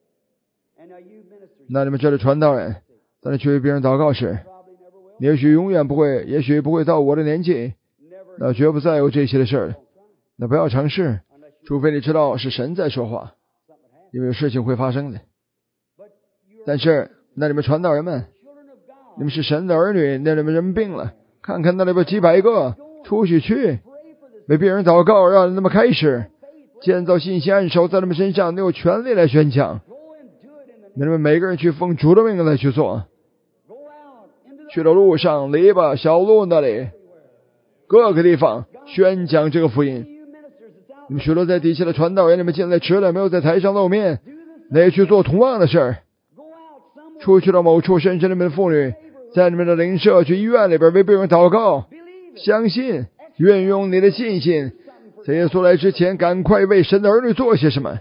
那你们这里传道人，当你去为别人祷告时，你也许永远不会，也许不会到我的年纪，那绝不再有这些的事儿。那不要尝试，除非你知道是神在说话，因为有事情会发生的。但是那你们传道人们，你们是神的儿女，那你们人病了，看看那里边几百个，出去为别人祷告，让他们开始建造信心，按手在他们身上，你有权利来宣讲。那你们每个人去奉主的命来去做，去到路上、篱笆、小路那里，各个地方宣讲这个福音。你们许多在底下的传道人，你们进来迟了，没有在台上露面，那也去做同样的事儿。出去到某处，甚至你们的妇女在你们的邻舍、去医院里边为别人祷告，相信，运用你的信心，在耶稣来之前，赶快为神的儿女做些什么。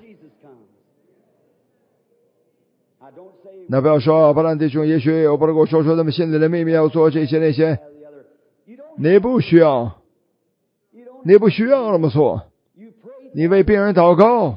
那不要说巴兰弟兄，也许有不能跟我说他们心里的秘密，要做这些那些，你不需要那么做。你为别人祷告，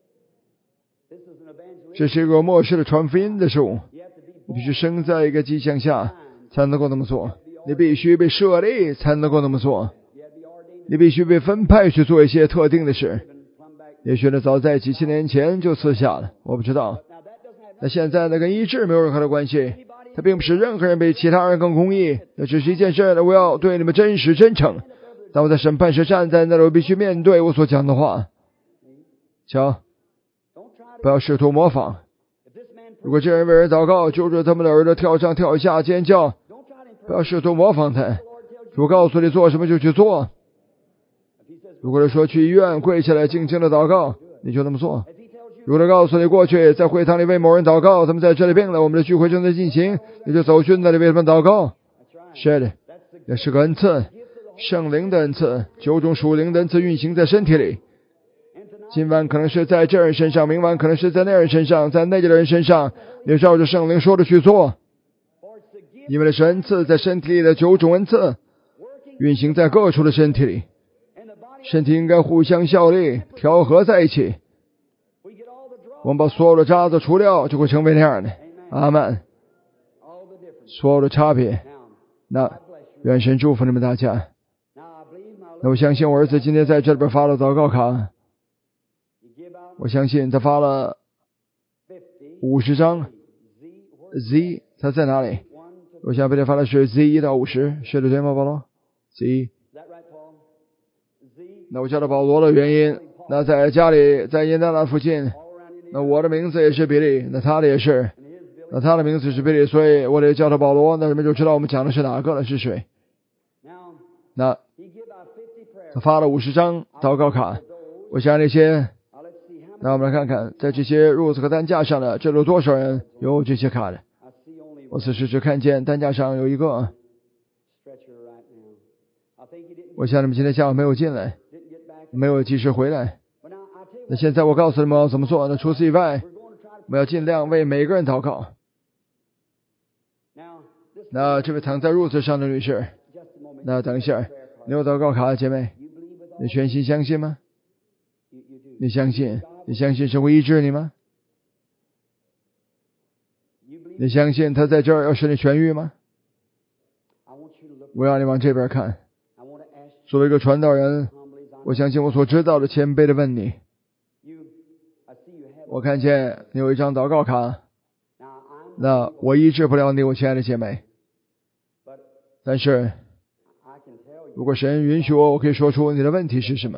这是一个末世的传福音的事物。你必须生在一个迹象下才能够那么做，你必须被设立才能够那么做，你必须被分派去做一些特定的事。也许呢，早在几千年前就赐下了，我不知道。那现在呢，跟医治没有任何的关系，它并不是任何人比其他人更公义，那只是一件事呢，我要对你们真实真诚。当我在审判时站在那里，我必须面对我所讲的话。瞧，不要试图模仿。如果这人为人祷告，揪着他们的耳朵跳上跳下尖叫，不要试图模仿他。主告诉你做什么就去做， 如果他说去医院跪下来静静的祷告，你就那么做。如果他告诉你过去在会堂里为某人祷告，他们在这里病了，我们的聚会正在进行，你就走去那里为他们祷告。是的，那是个恩赐，圣灵的恩赐，9种属灵的恩赐运行在身体里。今晚可能是在这人身上，明晚可能是在那人身上，在那个人身上，你照着圣灵说的去做。因为那是恩赐在身体里的9种恩赐运行在各处的身体里，身体应该互相效力，调和在一起。我们把所有的渣子除掉，就会成为那样的。阿们。所有的差别，那愿神祝福你们大家。那我相信我儿子今天在这边发了祷告卡，我相信他发了50张 Z， 他在哪里？我想被他发的是 Z1 到50，是的对吗，保罗 ？Z。那我叫他保罗的原因，那在家里，在印第安纳附近，那我的名字也是比利，那他的也是，那他的名字是比利，所以我得叫他保罗，那你们就知道我们讲的是哪个了，是谁。那他发了50张祷告卡，我想那些，那我们来看看，在这些褥子和担架上的，这有多少人有这些卡的？我此时只看见担架上有一个，我想你们今天下午没有进来，没有及时回来。那现在我告诉你们要怎么做。那除此以外，我们要尽量为每个人祷告。那这位躺在褥子上的女士，那等一下，你有祷告卡，姐妹，你全心相信吗？你相信？你相信神会医治你吗？你相信他在这儿要使你痊愈吗？我要你往这边看。作为一个传道人，我相信我所知道的谦卑的问你。我看见你有一张祷告卡，那我医治不了你，我亲爱的姐妹。但是，如果神允许我，我可以说出你的问题是什么。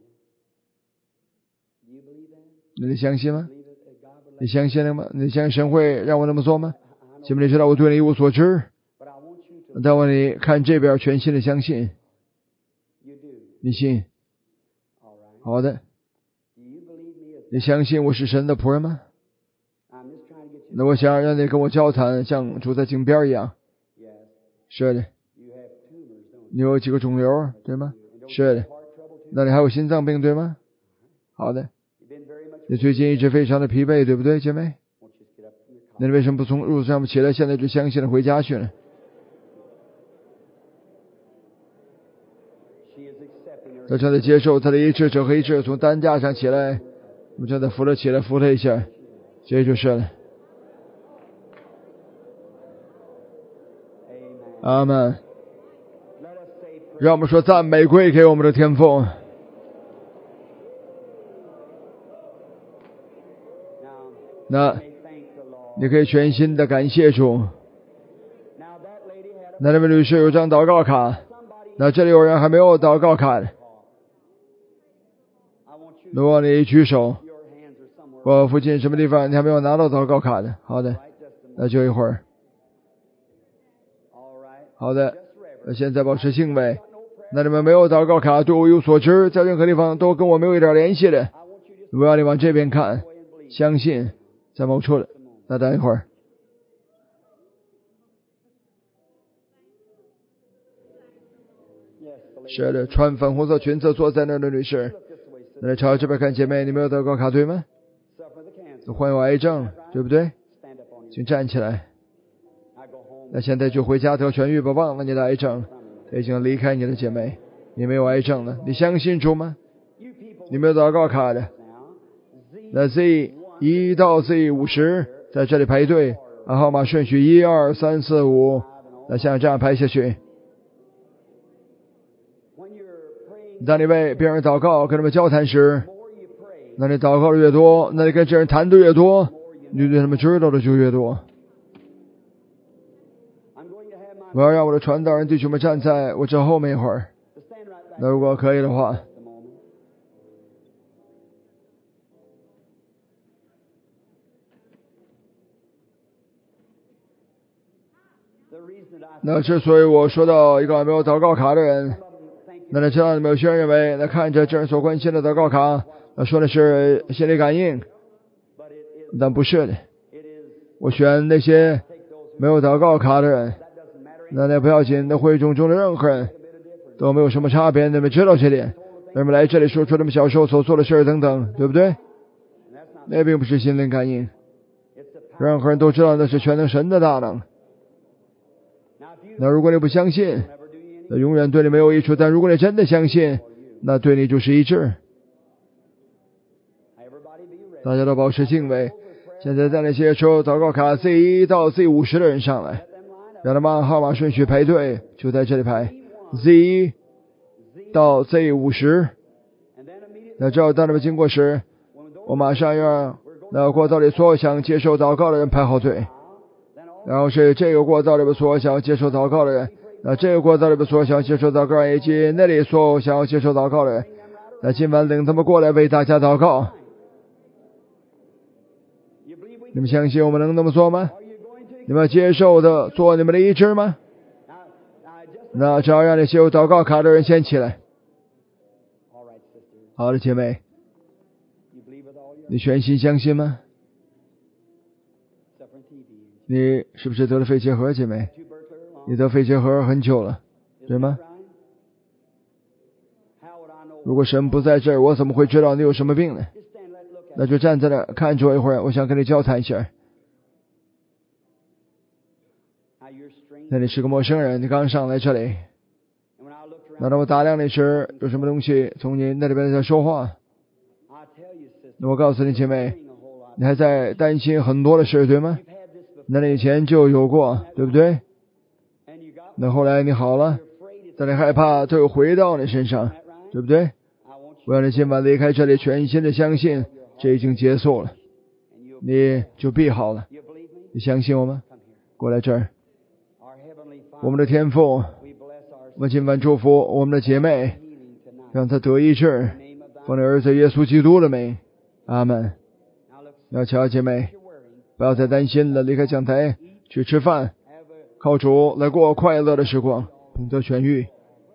你相信吗？你相信了吗？你相信神会让我那么做吗？姐妹，你知道我对你一无所知，但我你看这边全心的相信。你信？好的。你相信我是神的仆人吗？那我想让你跟我交谈，像住在井边一样。是的。你有几个肿瘤，对吗？是的。那你还有心脏病，对吗？好的。你最近一直非常的疲惫，对不对，姐妹？那你为什么不从褥子上起来，现在就相信了回家去呢？他正在接受他的医治者和医治，从担架上起来，我们正在扶了起来，扶他一下，这就是了。阿们。让我们说赞美归给我们的天父。那你可以全心的感谢主。那位女士有张祷告卡，那这里有人还没有祷告卡的，如果你举手，我附近什么地方你还没有拿到祷告卡的，好的，那就一会儿。好的，那现在保持敬畏。那你们没有祷告卡，对我有所知，在任何地方都跟我没有一点联系的，我要你往这边看，相信在某处的。那等一会儿。是的，穿粉红色裙子坐在那儿的女士，那朝这边看，姐妹，你没有祷告卡对吗？患有癌症，对不对？请站起来。那现在就回家得痊愈吧，忘了你的癌症，已经离开你的姐妹，你没有癌症了。你相信主吗？你没有祷告卡的，那 Z1 到 Z50 在这里排队，按号码顺序1、2、3、4、5，那像这样排下去。当你为别人祷告，跟他们交谈时，那你祷告的越多，那你跟这人谈的越多，你对他们知道的就越多。我要让我的传道人弟兄们站在我这后面一会儿，那如果可以的话。那之所以我说到一个没有祷告卡的人， 那你知道有些人认为，那看着这人所关心的祷告卡，那说的是心理感应，但不是的。我选那些没有祷告卡的人，那不要紧，那会众中的任何人都没有什么差别，你们知道这点。人们来这里说出他们小时候所做的事等等，对不对？那并不是心灵感应，任何人都知道那是全能神的大能。那如果你不相信，那永远对你没有益处，但如果你真的相信，那对你就是医治。大家都保持敬畏。现在在那些抽祷告卡 Z1 到 Z50 的人上来，让他们按号码顺序排队，就在这里排 Z1 到 Z50。那只要当他们经过时，我马上让那过道里所有想接受祷告的人排好队，然后是这个过道里边所有想接受祷告的人，那这个过道里边所有想接受祷告的人，以及那里所有想要接受祷告的人，那今晚领他们过来为大家祷告。你们相信我们能那么做吗？你们要接受的做你们的医治吗？那只要让那些有祷告卡的人先起来。好的，姐妹，你全心相信吗？你是不是得了肺结核，姐妹？你得肺结核很久了，对吗？如果神不在这儿，我怎么会知道你有什么病呢？那就站在那看着我一会儿，我想跟你交谈一下。那你是个陌生人，你刚上来这里。那当我打量你时，有什么东西从你那里边在说话？那我告诉你，姐妹，你还在担心很多的事，对吗？那你以前就有过，对不对？那后来你好了，但你害怕它又回到你身上，对不对？我让你今晚离开这里，全心的相信这已经结束了，你就必好了。你相信我吗？过来这儿。我们的天父，我们今晚祝福我们的姐妹，让她得医治，奉你儿子耶稣基督的名，阿门。要瞧姐妹，不要再担心了，离开讲台去吃饭，靠主来过快乐的时光，并得痊愈。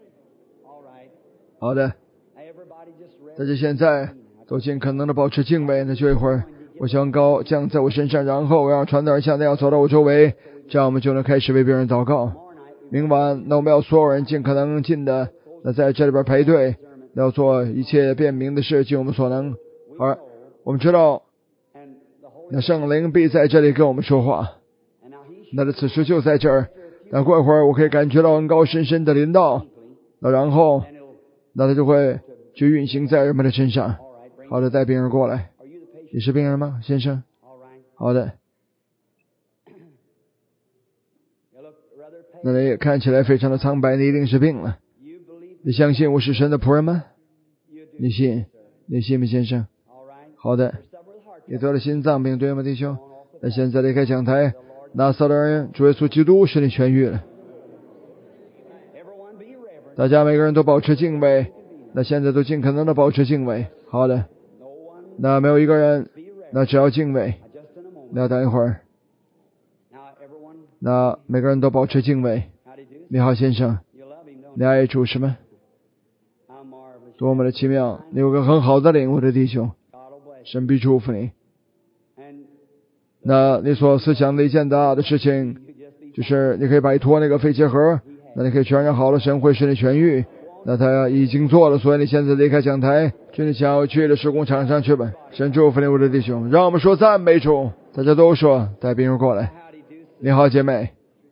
好的，大家现在都尽可能的保持敬畏。那就一会儿，我将膏降在我身上，然后我要传道人向他要走到我周围，这样我们就能开始为别人祷告。明晚，那我们要所有人尽可能尽的，那在这里边排队，要做一切便民的事，尽我们所能。而我们知道，那圣灵必在这里跟我们说话。那此时就在这儿。那过一会儿，我可以感觉到很高深深的临到，那然后，那他就会去运行在人们的身上。好的，带病人过来。你是病人吗，先生？好的。那你也看起来非常的苍白，你一定是病了。你相信我是神的仆人吗？你信？你信吗，先生？好的。你得了心脏病，对吗，弟兄？那现在离开讲台，拿撒勒人主耶稣基督使你痊愈了。大家每个人都保持敬畏，那现在都尽可能的保持敬畏。好的。那没有一个人，那只要敬畏。那等一会儿。那每个人都保持敬畏。你好，先生，你爱主是吗？多么的奇妙！你有个很好的灵，我的弟兄，神必祝福你。那你所思想的一件大的事情，就是你可以摆脱那个肺结核，那你可以全然好了，神会使你痊愈。那他已经做了，所以你现在离开讲台，去你想要去的施工场上去吧。神祝福你，我的弟兄。让我们说赞美主，大家都说带病人过来。你好，姐妹。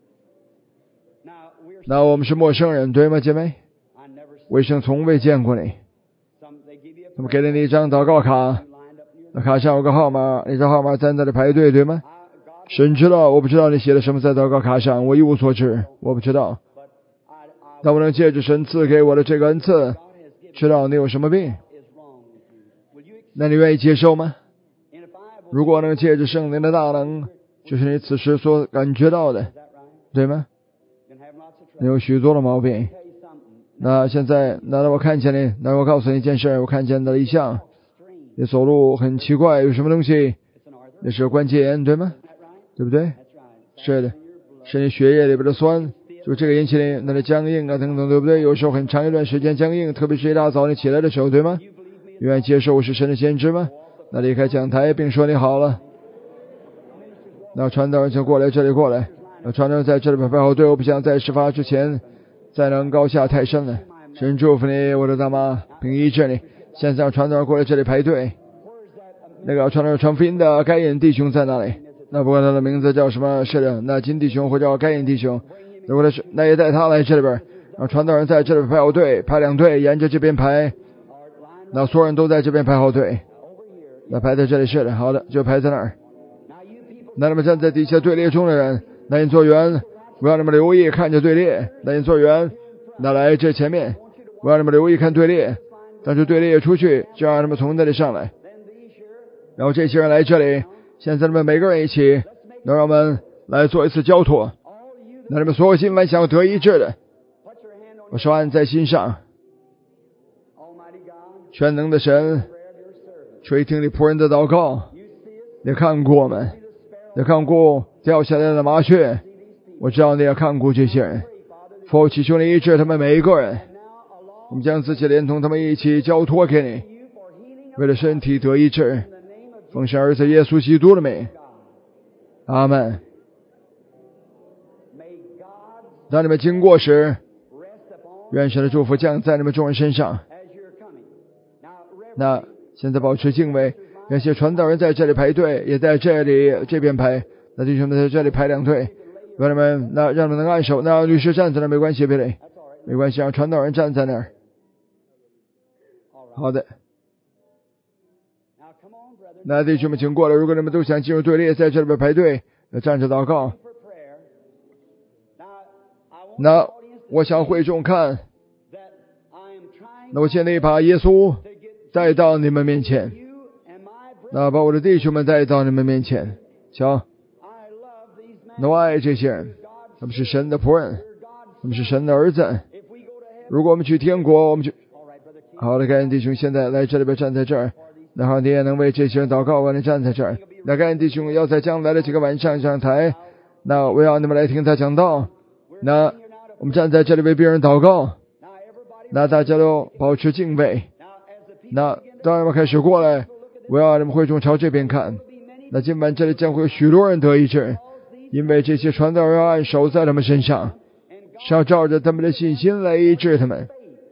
那我们是陌生人，对吗，姐妹？我一生从未见过你。他们给了你一张祷告卡，那卡上有个号码，那张号码在那里排队，对吗？神知道，我不知道你写了什么在祷告卡上，我一无所知，我不知道。但我能借着神赐给我的这个恩赐，知道你有什么病。那你愿意接受吗？如果能借着圣灵的大能，就是你此时所感觉到的，对吗？你有许多的毛病。那现在，那我看见你，那我告诉你一件事，我看见的一项，你走路很奇怪，有什么东西？那是关节炎，对吗？对不对？是的，是你血液里边的酸就这个引起那的僵硬啊等等，对不对？有时候很长一段时间僵硬，特别是一大早你起来的时候，对吗？愿意接受我是神的先知吗？那离开讲台并说你好了。那传道人就过来这里过来。那传道人在这里排好队，我不想在事发之前再能高下太深了。神祝福你，我的大妈，并医治你。现在让传道人过来这里排队。那个传道人传福音的该隐弟兄在哪里？那不管他的名字叫什么，是的，那金弟兄或者该隐弟兄，如果他是，那也带他来这里边。让传道人在这里排好队，排两队，沿着这边排。那所有人都在这边排好队。那排在这里是的，好的，就排在那儿。那你们站在底下队列中的人，那引座员，我让你们留意看着队列。那引座员，那来这前面，我让你们留意看队列。但是队列出去，就让他们从那里上来。然后这些人来这里，现在你们每个人一起，能让我们来做一次交托。那你们所有心凡想要得医治的，我手按在心上。全能的神，垂听你仆人的祷告。你看过我们，你看过掉下来的麻雀，我知道你也看过这些人。父祈求你医治他们每一个人。我们将自己连同他们一起交托给你，为了身体得医治，奉神儿子耶稣基督的名，阿们。当你们经过时，愿神的祝福降在你们众人身上。那现在保持敬畏，那些传道人在这里排队，也在这里这边排。那弟兄们在这里排两队，让你们让你们能按手。那让律师站在那儿没关系，别累，没关系，让传道人站在那儿。好的。那弟兄们请过来，如果你们都想进入队列，在这里边排队，站着祷告。那我想会众看，那我现在把耶稣带到你们面前，那把我的弟兄们带到你们面前。瞧，那我爱这些人，他们是神的仆人，他们是神的儿子。如果我们去天国，我们去。好的，感恩弟兄，现在来这里边站在这儿。那好，你也能为这些人祷告，我能站在这儿。那感恩弟兄要在将来的这个晚上上台，那我要你们来听他讲道。那我们站在这里为别人祷告，那大家都保持敬畏。那当你们开始过来，我要你们会众朝这边看。那今晚这里将会有许多人得医治，因为这些传道人要按手在他们身上，是要照着他们的信心来医治他们。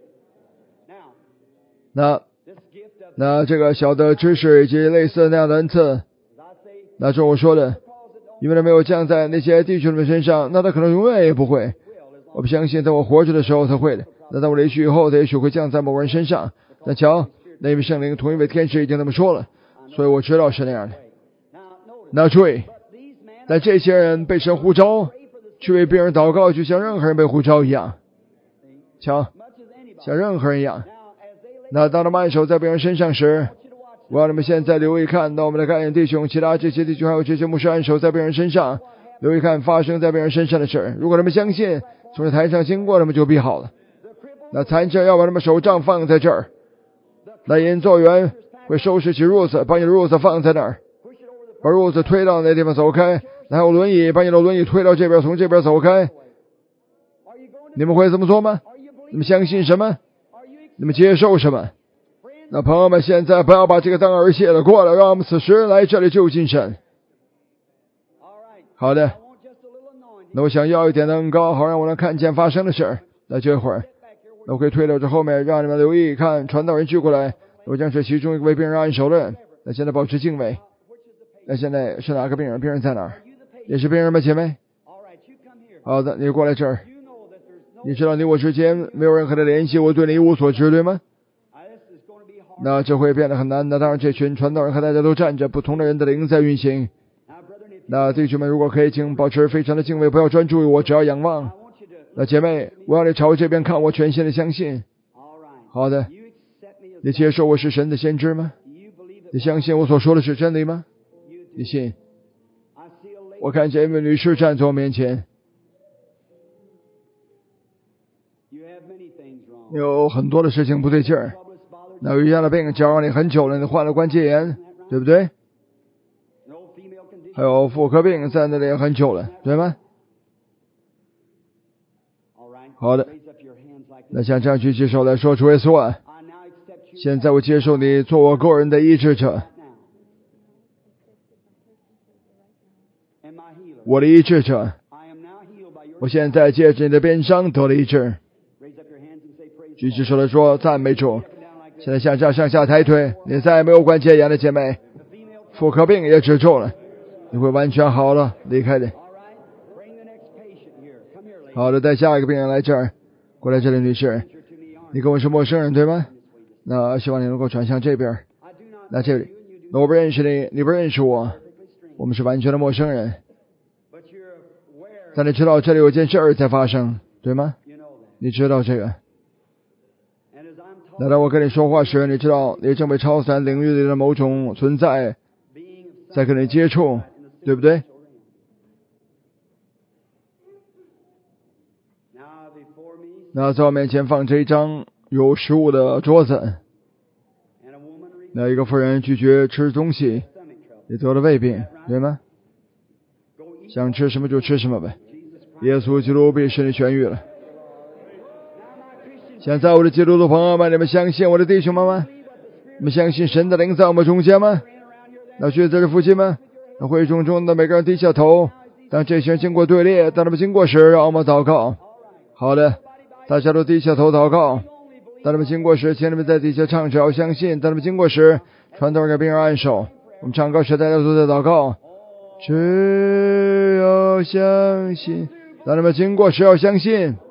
那这个小的知识以及类似那样的恩赐，那是我说的，因为他没有降在那些弟兄们身上，那他可能永远也不会。我不相信在我活着的时候他会的，那当我离去以后，他也许会降在某个人身上。那瞧，那位圣灵同一位天使已经那么说了，所以我知道是那样的。那注意，但这些人被神呼召去为别人祷告，就像任何人被呼召一样。瞧，像任何人一样。那当他们按手在别人身上时，我让你们现在留意看到我们的感恩弟兄，其他这些弟兄还有这些牧师按手在别人身上，留意看发生在别人身上的事。如果他们相信从这台上经过，他们就必好了。那残疾人要把他们手杖放在这儿，那引座员会收拾起褥子，把你的褥子放在那儿，把褥子推到那地方走开，然后轮椅把你的轮椅推到这边，从这边走开。你们会这么做吗？你们相信什么？你们接受什么？那朋友们，现在不要把这个当儿戏了，过来，让我们此时来这里就近神。好的，那我想要一点的恩膏，好让我能看见发生的事。那这会儿，那我可以推到这后面，让你们留意看传道人聚过来，我将是其中一个为病人按手的人。那现在保持敬畏。那现在是哪个病人？病人在哪儿？也是病人吗，姐妹？好的，你过来这儿。你知道你我之间没有任何的联系，我对你一无所知，对吗？那这会变得很难的。当然这群传道人和大家都站着，不同的人的灵在运行。那弟兄们如果可以请保持非常的敬畏，不要专注于我，只要仰望。那姐妹，我要你朝这边看，我全心的相信。好的，你接受我是神的先知吗？你相信我所说的是真理吗？你信？我看见一位女士站在我面前，有很多的事情不对劲儿。那有一样的病搅扰你很久了，你患了关节炎，对不对？还有妇科病在那里很久了，对吗？ 好的，那像这样举起手来说，主耶稣啊，现在我接受你做我个人的医治者，我的医治者，我现在借着你的鞭伤得了医治。举起手来说，赞美主。现在向上向下抬腿，你再也没有关节炎的姐妹，妇科病也止住了，你会完全好了，离开的。好的，带下一个病人来这儿，过来这里，女士，你跟我是陌生人对吗？那希望你能够转向这边。那这里，我不认识你，你不认识我，我们是完全的陌生人。但你知道这里有件事儿在发生，对吗？你知道这个。那当我跟你说话时，你知道你正被超自然领域里的某种存在在跟你接触，对不对？那在我面前放着一张有食物的桌子，那一个妇人拒绝吃东西，也得了胃病，对吗？想吃什么就吃什么呗，耶稣基督必使你痊愈了。现在我的基督徒朋友们，你们相信我的弟兄们吗？你们相信神的灵在我们中间吗？那去在这附近吗？那会众中的每个人低下头，当这些人经过队列，当他们经过时，让我们祷告。好的，大家都低下头祷告。当他们经过时，请你们在底下唱，只要相信。当他们经过时，传道给病人按手。我们唱歌时，大家都在祷告。只要相信，当他们经过时要相信。